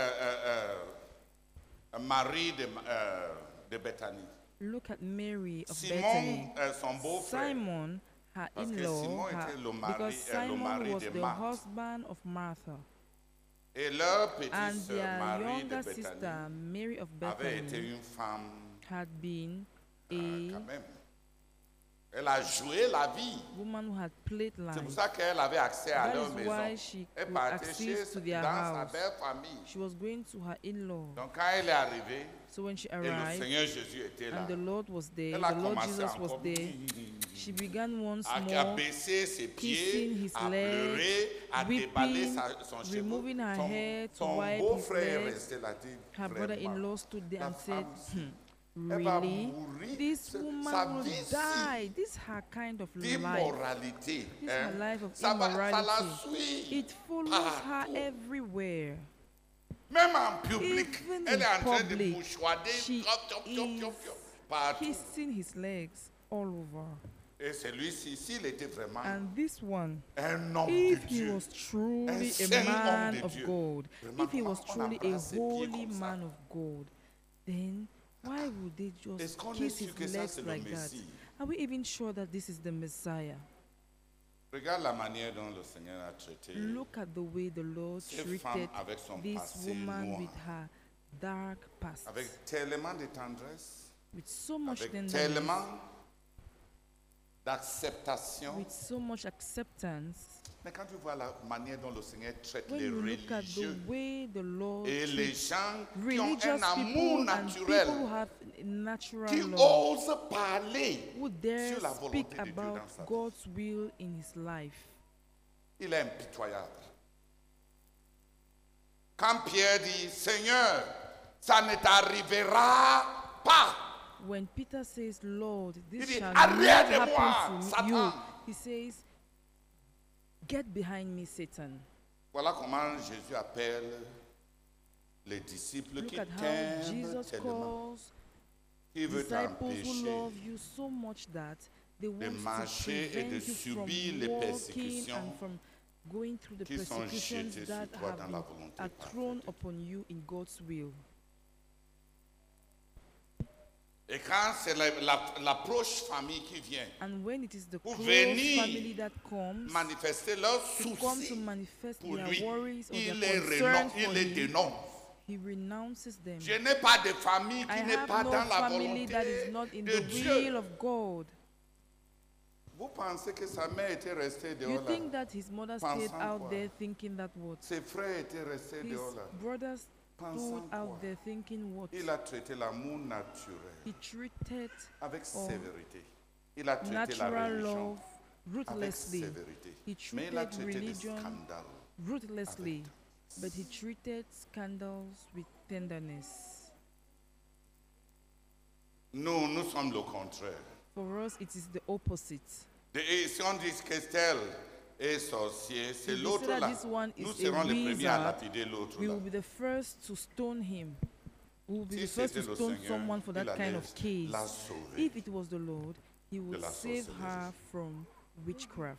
Marie de Bethanie. Look at Mary of Simon, Bethany. son beau-frère. Simon, her Parce que in-law, Simon était le mari- because le Simon mari was de the Marthe. husband of Martha. Et leur petite And sœur their Marie de younger Bethanie sister, Mary of avait été Bethany, une femme had been quand a même. Elle a joué la vie. woman who had played C'est pour life. ça qu'elle avait accès à That leur is maison. why she Elle could partait chez, access to their dans sa house. belle famille. She was going to her in-law. Donc quand elle est arrivée, So when she et le arrived, Seigneur Jésus était là, and the Lord was there, elle a the Lord commencé Jesus was encore there, she began once à more baisser ses kissing pieds, his à legs, pleurer, à déballer weeping, son cheveu. removing her hair to Son wipe his beau-frère legs. restait là, dit, Her vraiment, brother-in-law stood there la and said, femme, elle va really? mourir. This Sa woman will vie-ci die. This is her kind of life. d'immoralité, This is hein, her life of ça la immorality. suit It follows her partout. everywhere. Même en public, Even elle est en in train de public, mouchoider she is partout. kissing his legs all over. Et celui-ci, s'il était vraiment And this one, un homme if de he Dieu, was truly un a saint homme man de of Dieu, God, vraiment, if he was comment on truly a embrasse ses pieds holy comme ça? man of God, then why would they Est-ce just qu'on est kiss sûr his que ça, legs c'est le like that? Messie? Are we even sure that this is the Messiah? Regarde la manière dont le Seigneur a traité Look at the way the Lord cette treated femme avec son this passé woman noir, with her dark past, avec tellement de tendresse, with so much avec tenderness, tellement d'acceptation. with so much acceptance. Mais quand tu vois la manière dont le Seigneur traite When les you look at the religieux way the Lord et les treats gens qui ont religious un amour people and naturel, people who have natural qui love, osent parler who dare sur la speak volonté de Dieu about dans sa vie. God's will in his life. Il est impitoyable. Quand Pierre dit, Seigneur, ça ne t'arrivera pas. When Peter says, Lord, this dit, shall "Arrière not de moi, happen to Satan." you, he says, get behind me, Satan. Voilà comment Jésus appelle les disciples Look qui at how t'aiment Jesus tellement, calls qui veut disciples who t'empêcher love you so much that they want to marcher et de prevent you from subir les walking persécutions and from going through the qui sont persecutions jetées that sur toi have dans la been, volonté are parfaite thrown de Dieu. upon you in God's will. Et quand c'est l'approche famille qui vient, And when it is the pour close venir family that comes manifester leurs to come to soucis manifest pour their lui, worries or il their les concerns il for les him, dénonce. he renounces them. Je n'ai pas de famille I qui n'est have pas no dans la family that is volonté not in de the Dieu. will of God. Vous pensez que sa mère était restée You dehors là? think that his mother stayed Pensant out quoi? there thinking that what? Ses frères étaient restés His dehors là. brothers stood Pensant quoi? out there thinking what? Il a traité l'amour naturel He treated avec Oh. sévérité. Il a traité la natural religion love avec ruthlessly. sévérité. He Mais il a treated traité des religion scandales. ruthlessly, but he treated scandals with tenderness. Nous sommes le contraire. For us, it is the opposite. Et si on dit qu'Estelle est sorcier, c'est If we l'autre say that là. this one Nous is serons a les premiers à wizard, lapider l'autre we là. will be the first to stone him. We will be Si the first to c'était le stone Seigneur, someone for il that kind allait of case. la sauver. If it was the Lord, he would la save sorcellerie. her from witchcraft.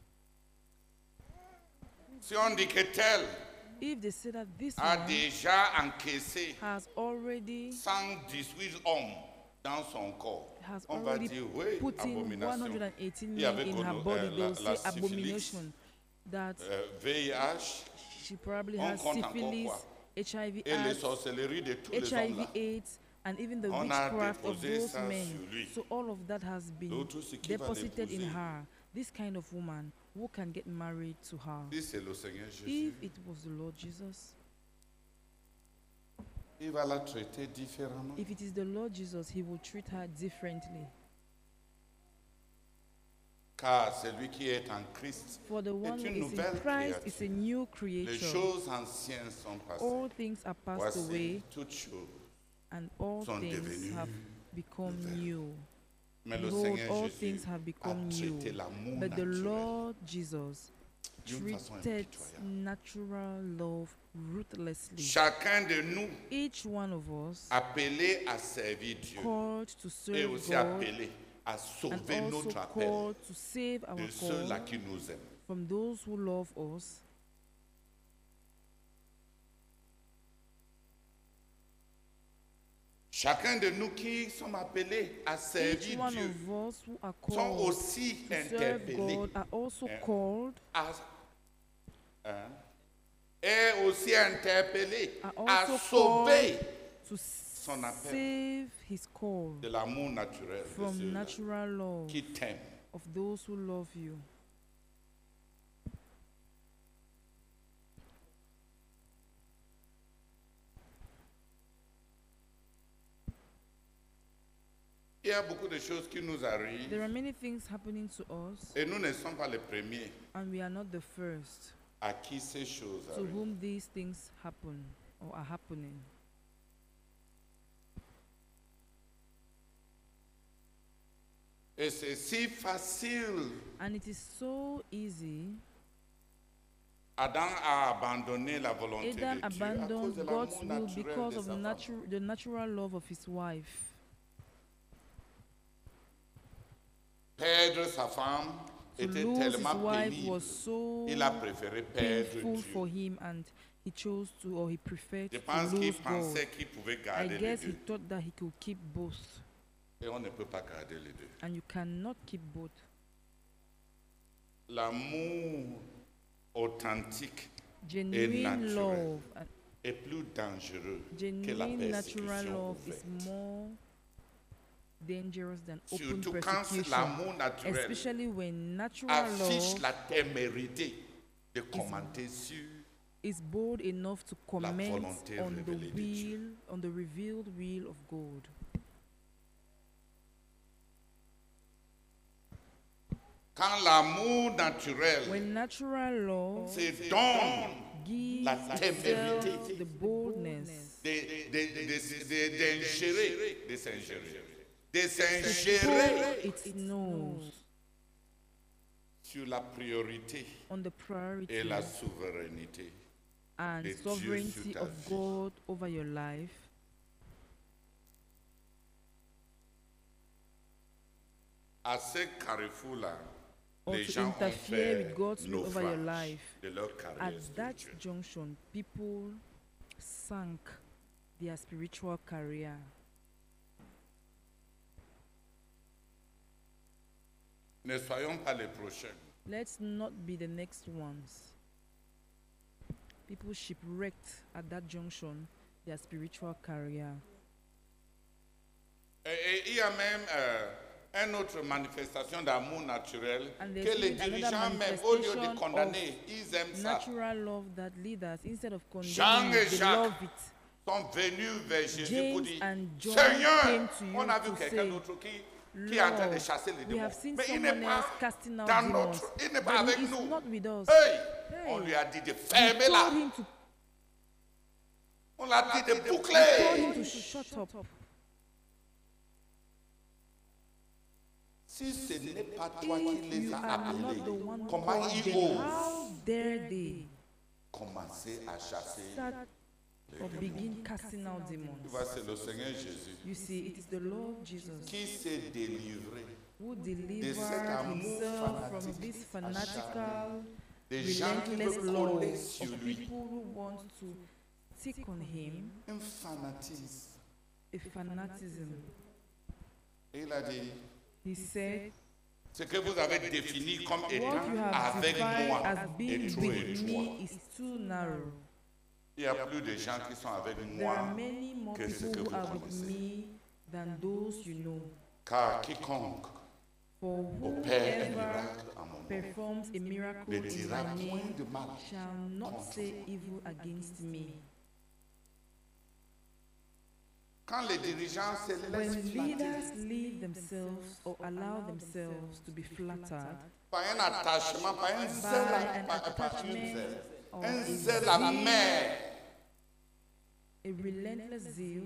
Si on dit que tel If they say that this a one déjà encaissé has already 118 hommes dans son corps, has on va already dire oui, put in abomination. 118 Il y men avait in connu, her body, they will la say syphilis, abomination. That VIH she probably on has compte encore syphilis, quoi? HIV, Et les AIDS, sorcelleries de tous les hommes HIV, là. AIDS, and even the On a witchcraft of déposé those ça men. sur lui. So all of that has been L'autre, c'est qui va deposited in l'épouser? her. This kind of woman who can get married to her. Si c'est le Seigneur Jésus, If it was the Lord Jesus, il va la traiter différemment. if it is the Lord Jesus, he will treat her differently. Car celui qui est en Christ For the one est who une is in nouvelle Christ is a créature. new Les creation. choses anciennes sont passées. All things are passed Voici away, toutes choses. and all sont things devenues have become nouvelles. new. Mais le Behold, Seigneur all Jésus things have a become new. traité l'amour But the naturel Lord Jesus d'une façon treated impitoyable. natural love ruthlessly. Chacun de nous Each one of us appelé à servir Dieu called to et serve aussi God appelé à and sauver also notre appel called to save our de ceux-là call qui nous aiment. from those who love us. Chacun de nous qui sommes appelés à Each servir one Dieu of us who are sont called aussi to serve interpellés God are also Hein? called est aussi interpellé are à also sauver to son appel save his call de l'amour naturel de from ceux-là natural love qui t'aiment. of those who love you. Il y a beaucoup de choses qui nous arrivent There are many things happening to us, et nous ne sommes pas les premiers and we are not the first à qui ces choses to arrivent. whom these things happen or are happening. Et c'est si facile. And it is so easy. Adam a abandonné la volonté Adam de Dieu à cause abandoned de God's l'amour will naturel because de of sa femme. the natural love of his wife. Perdre sa femme To était lose his tellement wife pénible. was so Il a préféré perdre painful Dieu. for him, and he chose to, or he preferred Je to pense qu'il lose God. pensait qu'il pouvait I garder les guess he deux. thought that he could keep both, Et on ne peut pas garder les deux. and you cannot keep both. L'amour authentique Genuine naturel love, and est plus dangereux que la genuine natural persécution love is ouverte. more dangerous than open Surtout quand persecution, l'amour naturel especially when natural affiche love la témérité de commenter sur is bold enough to comment volonté on the révélée de Dieu. will, on the revealed will of God. quand l'amour naturel When natural love se donne gives la itself témérité the boldness d'ingérer, de to s'ingérer pour its nose sur la priorité on the priority et la souveraineté and de Dieu sovereignty sur ta of vie. God over your life. À ce carrefour-là, Or les to gens ont interfere with fait God's will over your naufrage life. de leur carrière At that spirituelle. junction, people sank their spiritual career. Ne soyons pas les prochains. Let's not be the next ones. People shipwrecked at that junction their spiritual career. Et il y a même une autre manifestation d'amour naturel And que there's les even another dirigeants, même au lieu de manifestation condamner, ils aiment ça. Natural love that leaders, instead of Jean condemning, et they Jacques love it. sont venus vers Jésus pour James dire, and John Seigneur, came to you on a vu to quelqu'un say, d'autre qui est en train de Lord, chasser les we démons. have seen Mais il someone n'est else pas casting out dans demons, notre, il n'est pas but avec he is nous. not with us. Hey, Hey. on lui a dit de We fermer told là. him to, On l'a dit de we told boucler. him to shut up. Si ce n'est pas toi qui If les you as are not the appelés, one who comment called ils them, osent how dare they commencer à chasser start les or démons? begin casting out Tu demons? vois, c'est le Seigneur Jésus You see, it is the Lord Jesus qui s'est délivré who cet delivered amour himself from fanatique, this fanatical, des gens qui relentless veulent love coller of sur lui. people who want to stick on him, Un fanatisme. a fanatism. Et il a dit, He said, ce que vous avez défini comme what you étant have avec defined moi as est being trop with étroit. me is too narrow. Il y a plus de gens qui sont avec There moi are many more que ce people que who vous are with connaissez. me than those you know. Car quiconque For opère un whoever miracle en mon nom performs a miracle ne in dira my point name de mal shall not contre say moi. evil against me. Quand les dirigeants se When laissent leaders flatter leave themselves or allow themselves to be flattered par un attachement, par un by zèle, an par un attachment zèle, or un a zèle amer a relentless zeal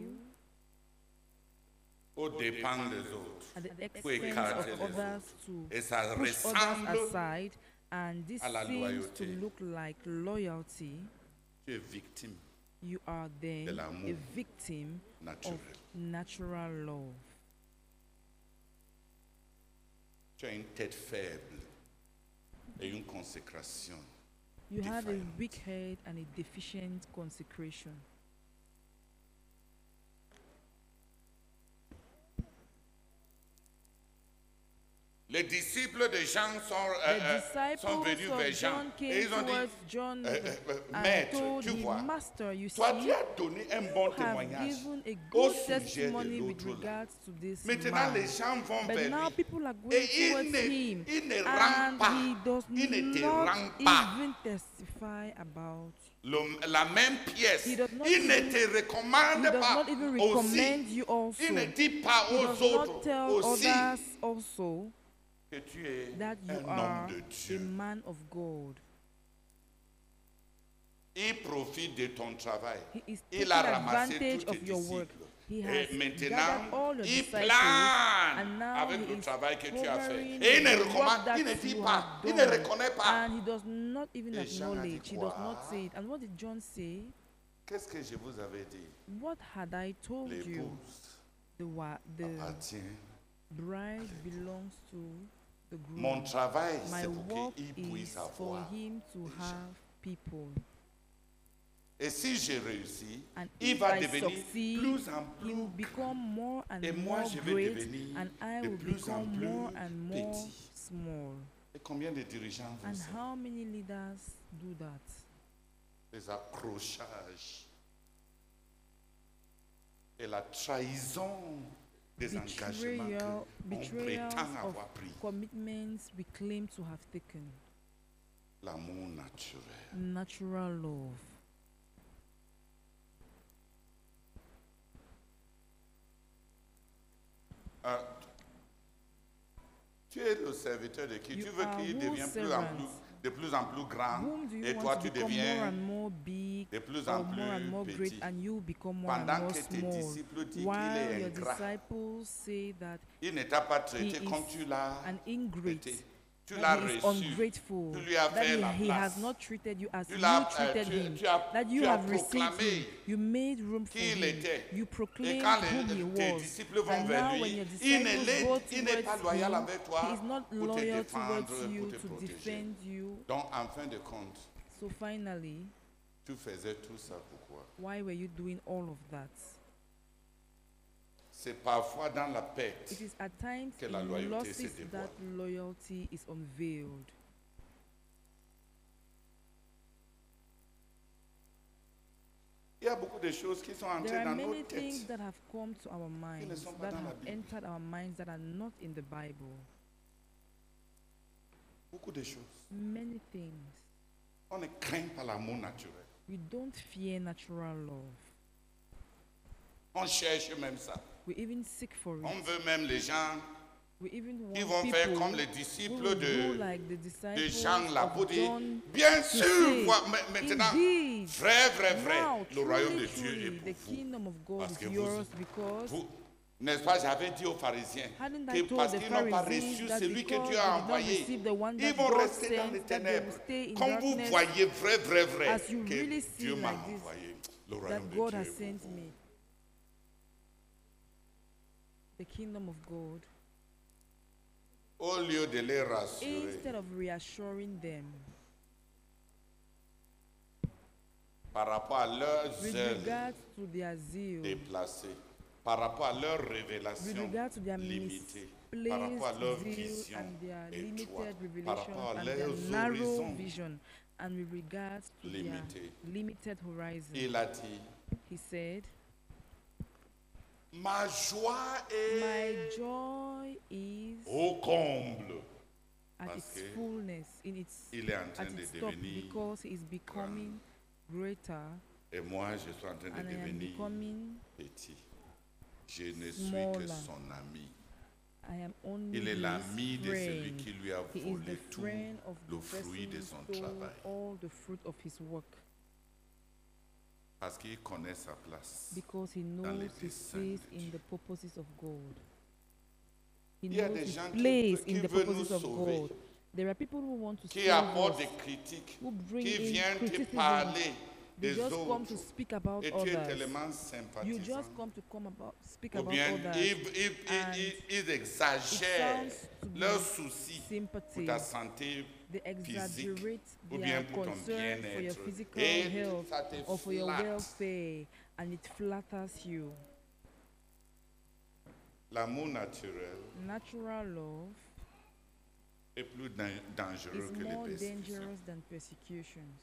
aux dépens des autres. at the Pour expense écarter of les others autres. to Et ça push others ressemble, aside, and this à la seems to loyauté. look like loyalty. tu es victime You are then de l'amour a victim naturel. of natural love. Tu as une tête faible et une consécration. You have a Defiant. weak head and a deficient consecration. Les disciples de Jean The sont venus disciples vers of Jean John et came ils ont dit, towards John and Maître, told tu him, vois, Master, you toi see, tu as donné un bon you have témoignage given a au good sujet de testimony with l'autre là. regards to this Maintenant, man. les gens vont But vers now lui people are going et towards him, il ne rend and pas. he does Il ne te not rend pas even testify about. la même pièce. He does not Il ne even- te recommande He does pas not even aussi. recommend you also. Il ne dit pas He aux does autres not tell aussi others also que tu es that you un are homme de a Dieu. man of God. Il profite de ton travail. He is Il taking a ramassé advantage tous tes of your work. disciples. He Et has gathered maintenant, all your il disciples, plane and now avec he le is travail que tu as fait. covering Et il ne the work recommande, that il ne dit you pas, have il ne done. reconnaît pas. And he does not even Et Jean a dit acknowledge. He does quoi? not say it. And what did John say? Qu'est-ce que je vous avais dit? What had I told you? L'épouse The appartient. bride belongs to the groom. Mon travail, My c'est pour work qu'il is puisse for avoir. him to des gens. have people. Et si j'ai réussi, And il if va I devenir succeed, plus en he plus will become more and Et moi, more je vais great, devenir and I de will plus en become plus more and more petit. small. Et combien de dirigeants And vous savez? how many leaders do that? Les accrochages et la trahison des engagements qu'on Betrayals prétend of avoir pris. commitments we claim to have taken. L'amour naturel. Natural love. Tu es le serviteur de qui? You Tu veux are qu'il whose devienne servant? de plus en plus grand Whom do you et want toi to tu become more deviens and more big de plus or en more and more plus great, petit. and you become more and Pendant more que tes small? disciples disent qu'il While est your ingrat. disciples say that Il ne t'a pas he traité is comme tu l'as an ingrate, été. Tu l'as that he is reçu. ungrateful, Tu lui as that fait la he place. has not treated you as Tu you l'as, treated him, that you tu as have received him, proclamé you made room for qui il him, était. you Et proclaimed quand who he tes was. disciples vont And vers now when lui, your il disciples go n'est pas towards loyal him, avec toi he is not pour te loyal défendre, towards you pour te to protéger. defend you. Donc, en fin de compte, So finally, tu faisais tout ça pourquoi? why were you doing all of that? C'est parfois dans la perte It is at times que la in loyauté se losses dévoile. that loyalty is unveiled. Il y a beaucoup de choses qui sont entrées There are dans nos many things têtes. that have come to our minds, sont pas that dans la have Bible. entered our minds that are not in the Bible. Beaucoup de choses. Many things. On ne craint pas l'amour naturel. We don't fear natural love. On cherche même ça. We even seek for On it. veut même les gens We even want qui vont people faire comme les who disciples will de do like the de disciples Jean là pour of dire, John bien to sûr, say, maintenant, indeed, vrai, now, le royaume de truly, Dieu truly, est the pour vous. kingdom of God Parce is que yours because vous n'est-ce pas, j'avais dit aux pharisiens hadn't que I told parce the qu'ils n'ont pas Pharisees reçu that celui que because Dieu they a did not envoyé, receive the one ils that vont God rester dans les sent, that they will ténèbres. stay in Comme vous darkness, voyez vrai, as you que really see Dieu m'a like this, envoyé. Le that royaume de God Dieu has est pour sent vous. me. The kingdom of God. Au lieu de les rassurer, Instead of reassuring them par rapport à leurs with ailes regards to their zeal, déplacées, par rapport à leur with révélation regard to their limitée, par rapport à leur misplaced zeal vision and their étroite, limited par revelation rapport à and their leurs narrow horizons vision, and with regards to limités. their limited horizon. Il a dit, He said, ma joie my est joy is au comble. at Parce its que fullness, il est en train at de its top, devenir because he is becoming greater et moi je suis en train de and I am devenir becoming petit. Je ne suis que smaller. son ami. I am only Il est his l'ami de celui friend. qui lui a He is volé the tout friend of le the fruit de person son who stole travail. all the fruit of his work, Parce qu'il connaît sa place. because he Dans knows les his desseins de place in the purposes of God. He Il y a knows des his gens place qui in the veulent nous purposes of sauver, God. There are people who want to qui save apportent us, des critiques, who bring qui in viennent te criticism, parler des just come to autres speak about et tu es others. tellement You sympathisant. just come to speak Ou about bien others. And ils it exagèrent sounds to be leurs soucis pour sympathy. ta santé They physique exaggerate ou their bien pour ton concern for your bien-être. physical Et health ça te or for your flatte. welfare, and it flatters you. L'amour naturel Natural love est plus dangereux is que les more persécutions. dangerous than persecutions.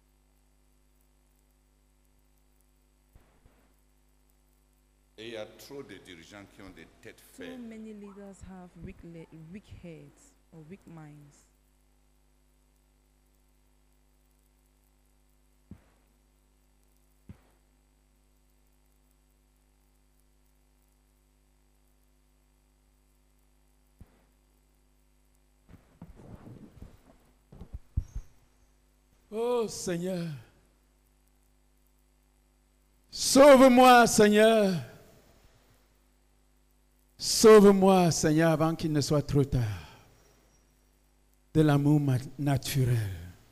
Et il y a trop de dirigeants qui ont des têtes Too faibles. many leaders have weak heads or weak minds. Oh Seigneur, sauve-moi Seigneur, sauve-moi Seigneur avant qu'il ne soit trop tard de l'amour naturel,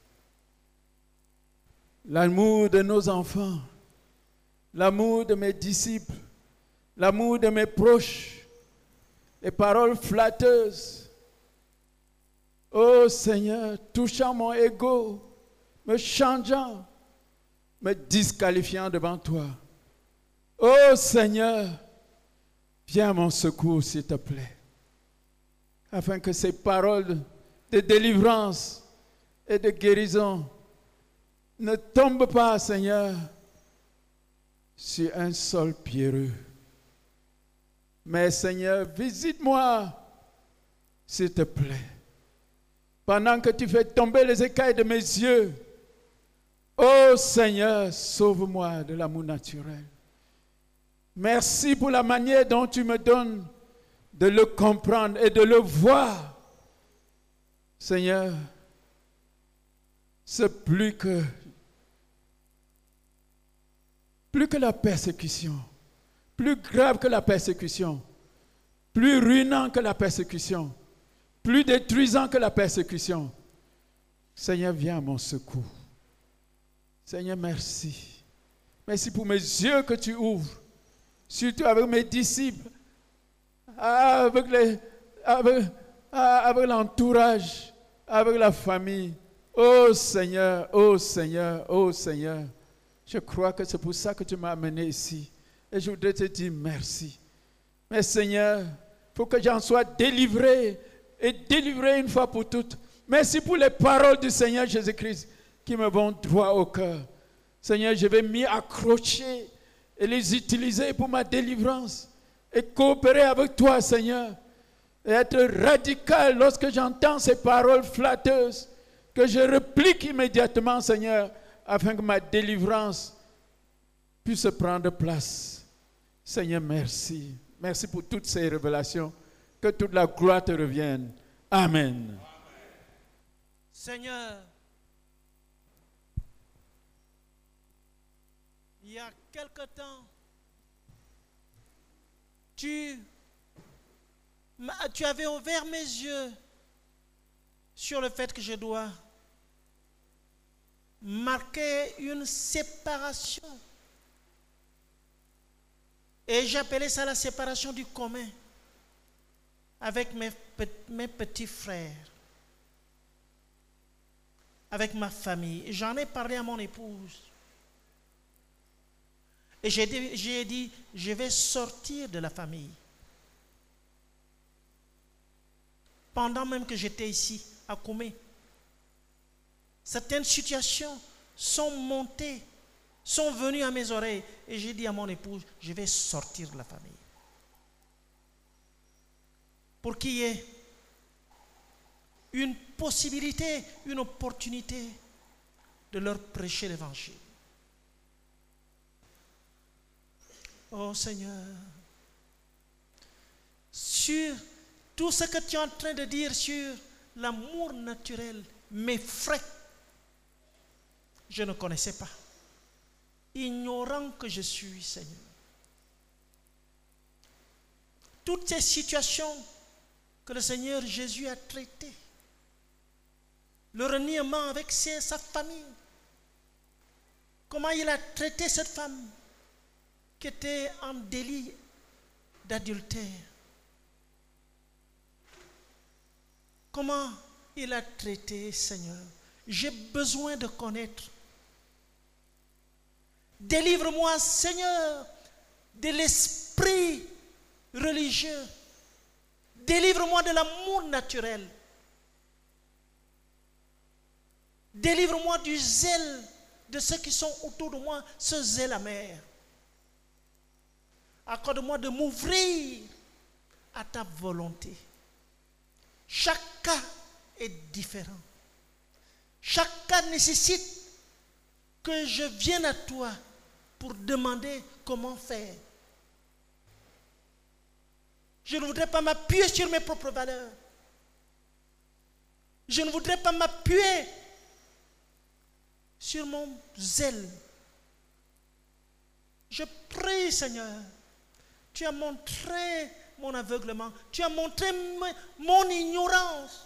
l'amour de nos enfants, l'amour de mes disciples, l'amour de mes proches, les paroles flatteuses. Oh Seigneur, touchant mon ego, me changeant, me disqualifiant devant toi. Oh Seigneur, viens à mon secours, s'il te plaît, afin que ces paroles de délivrance et de guérison ne tombent pas, Seigneur, sur un sol pierreux. Mais Seigneur, visite-moi, s'il te plaît, pendant que tu fais tomber les écailles de mes yeux. Oh Seigneur, sauve-moi de l'amour naturel. Merci pour la manière dont tu me donnes de le comprendre et de le voir. Seigneur, c'est plus que la persécution, plus grave que la persécution, plus ruinant que la persécution, plus détruisant que la persécution. Seigneur, viens à mon secours. Seigneur, merci. Merci pour mes yeux que tu ouvres, surtout avec mes disciples, avec l'entourage, avec la famille. Oh Seigneur, oh Seigneur, oh Seigneur. Je crois que c'est pour ça que tu m'as amené ici. Et je voudrais te dire merci. Mais Seigneur, il faut que j'en sois délivré et délivré une fois pour toutes. Merci pour les paroles du Seigneur Jésus-Christ qui me vont droit au cœur. Seigneur, je vais m'y accrocher et les utiliser pour ma délivrance et coopérer avec toi, Seigneur, et être radical lorsque j'entends ces paroles flatteuses, que je réplique immédiatement, Seigneur, afin que ma délivrance puisse prendre place. Seigneur, merci. Merci pour toutes ces révélations. Que toute la gloire te revienne. Amen. Seigneur, il y a quelque temps, tu avais ouvert mes yeux sur le fait que je dois marquer une séparation. Et j'appelais ça la séparation du commun avec mes petits frères, avec ma famille. Et j'en ai parlé à mon épouse. Et j'ai dit, je vais sortir de la famille. Pendant même que j'étais ici, à Koumé, certaines situations sont montées, sont venues à mes oreilles. Et j'ai dit à mon épouse, je vais sortir de la famille. Pour qu'il y ait une possibilité, une opportunité de leur prêcher l'évangile. Oh Seigneur, sur tout ce que tu es en train de dire sur l'amour naturel m'effraie. Je ne connaissais pas. Ignorant que je suis, Seigneur. Toutes ces situations que le Seigneur Jésus a traitées, le reniement avec sa famille, comment il a traité cette femme qui était en délit d'adultère. Comment il a traité, Seigneur. J'ai besoin de connaître. Délivre-moi, Seigneur, de l'esprit religieux. Délivre-moi de l'amour naturel. Délivre-moi du zèle de ceux qui sont autour de moi, ce zèle amer. Accorde-moi de m'ouvrir à ta volonté. Chaque cas est différent. Chaque cas nécessite que je vienne à toi pour demander comment faire. Je ne voudrais pas m'appuyer sur mes propres valeurs. Je ne voudrais pas m'appuyer sur mon zèle. Je prie, Seigneur. Tu as montré mon aveuglement. Tu as montré mon ignorance.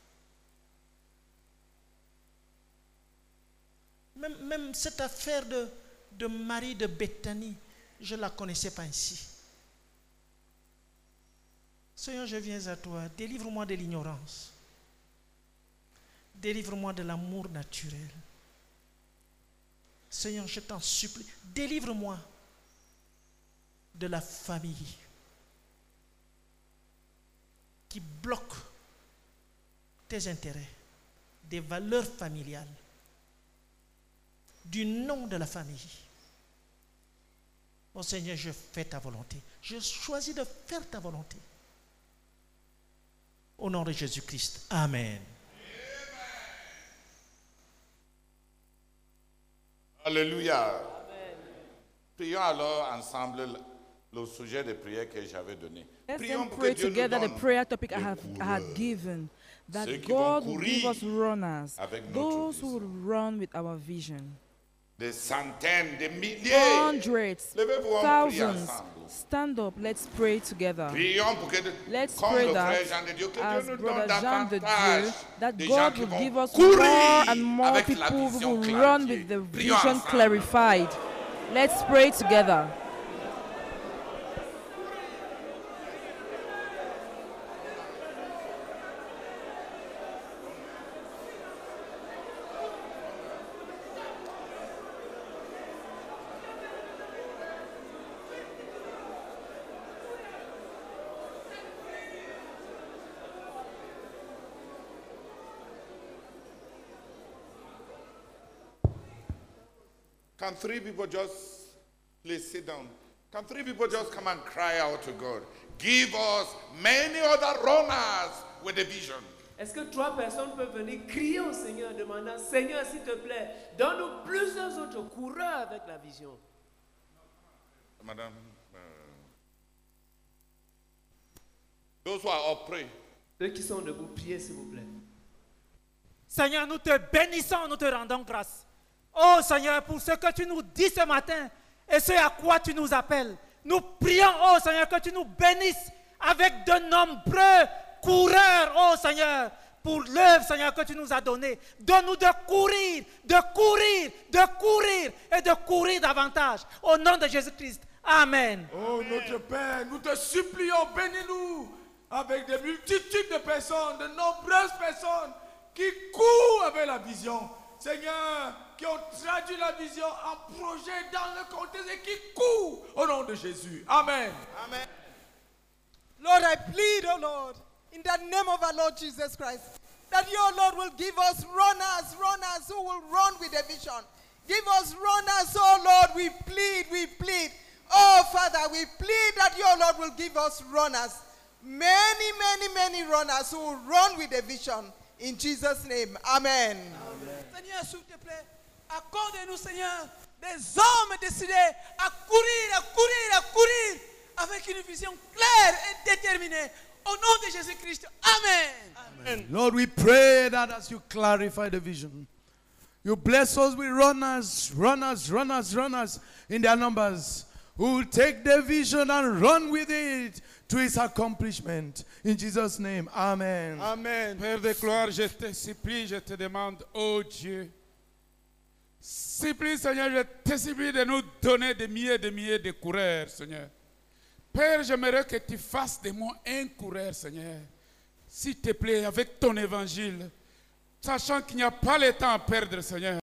Même cette affaire de Marie de Béthanie, je ne la connaissais pas ainsi. Seigneur, je viens à toi. Délivre-moi de l'ignorance. Délivre-moi de l'amour naturel. Seigneur, je t'en supplie, délivre-moi de la famille qui bloque tes intérêts, des valeurs familiales, du nom de la famille. Oh Seigneur, je fais ta volonté. Je choisis de faire ta volonté. Au nom de Jésus-Christ. Amen. Alléluia. Amen. Prions alors ensemble le sujet de prière que j'avais donné. Let's Prions then pour pray que Dieu nous together the donne prayer topic des I had given. That Ceux qui vont God will give us courir runners, avec notre those who will run with our vision. Des centaines, des milliers. Hundreds, Levez-vous, on prie thousands. ensemble. Stand up, let's pray together. Prions pour que, Let's comme pray le that, frère Jean de Dieu, que as Dieu nous Brother donne Jean de davantage Dieu, that des gens God qui will vont give us courir more and more avec la people who vision will run clarifiée. with the Prions vision ensemble. clarified. Let's pray together. Can three people just please sit down? Can three people just come and cry out to God? Give us many other runners with a vision. Est-ce que 3 personnes peuvent venir crier au Seigneur, demandant, Seigneur, s'il te plaît, donne-nous plusieurs autres coureurs avec la vision. Madame, those who are up, pray. Ceux qui sont debout, priez s'il vous plaît. Seigneur, nous te bénissons, nous te rendons grâce. Oh Seigneur, pour ce que tu nous dis ce matin et ce à quoi tu nous appelles. Nous prions, oh Seigneur, que tu nous bénisses avec de nombreux coureurs, oh Seigneur, pour l'œuvre, Seigneur, que tu nous as donnée. Donne-nous de courir, de courir, de courir et de courir davantage. Au nom de Jésus-Christ. Amen. Oh notre Père, nous te supplions, bénis-nous avec des multitudes de personnes, de nombreuses personnes qui courent avec la vision. Seigneur, qui ont traduit la vision en projet dans le contexte et qui courent au nom de Jésus. Amen. Amen. Lord, I plead, oh Lord, in the name of our Lord Jesus Christ, that your Lord will give us runners who will run with a vision. Give us runners, oh Lord, we plead. Oh Father, we plead that your Lord will give us runners. Many runners who will run with a vision. In Jesus' name, amen. Seigneur, s'il te plaît, accorde-nous, Seigneur, des hommes décidés à courir, avec une vision claire et déterminée. Au nom de Jésus-Christ, amen. Lord, we pray that as you clarify the vision, you bless us with runners in their numbers, who will take the vision and run with it to its accomplishment. In Jesus' name, amen. Amen. Père de gloire, je te supplie, je te demande, oh Dieu, Supplie, Seigneur, je te supplie de nous donner des milliers de coureurs, Seigneur. Père, j'aimerais que tu fasses de moi un coureur, Seigneur. S'il te plaît, avec ton évangile, sachant qu'il n'y a pas le temps à perdre, Seigneur.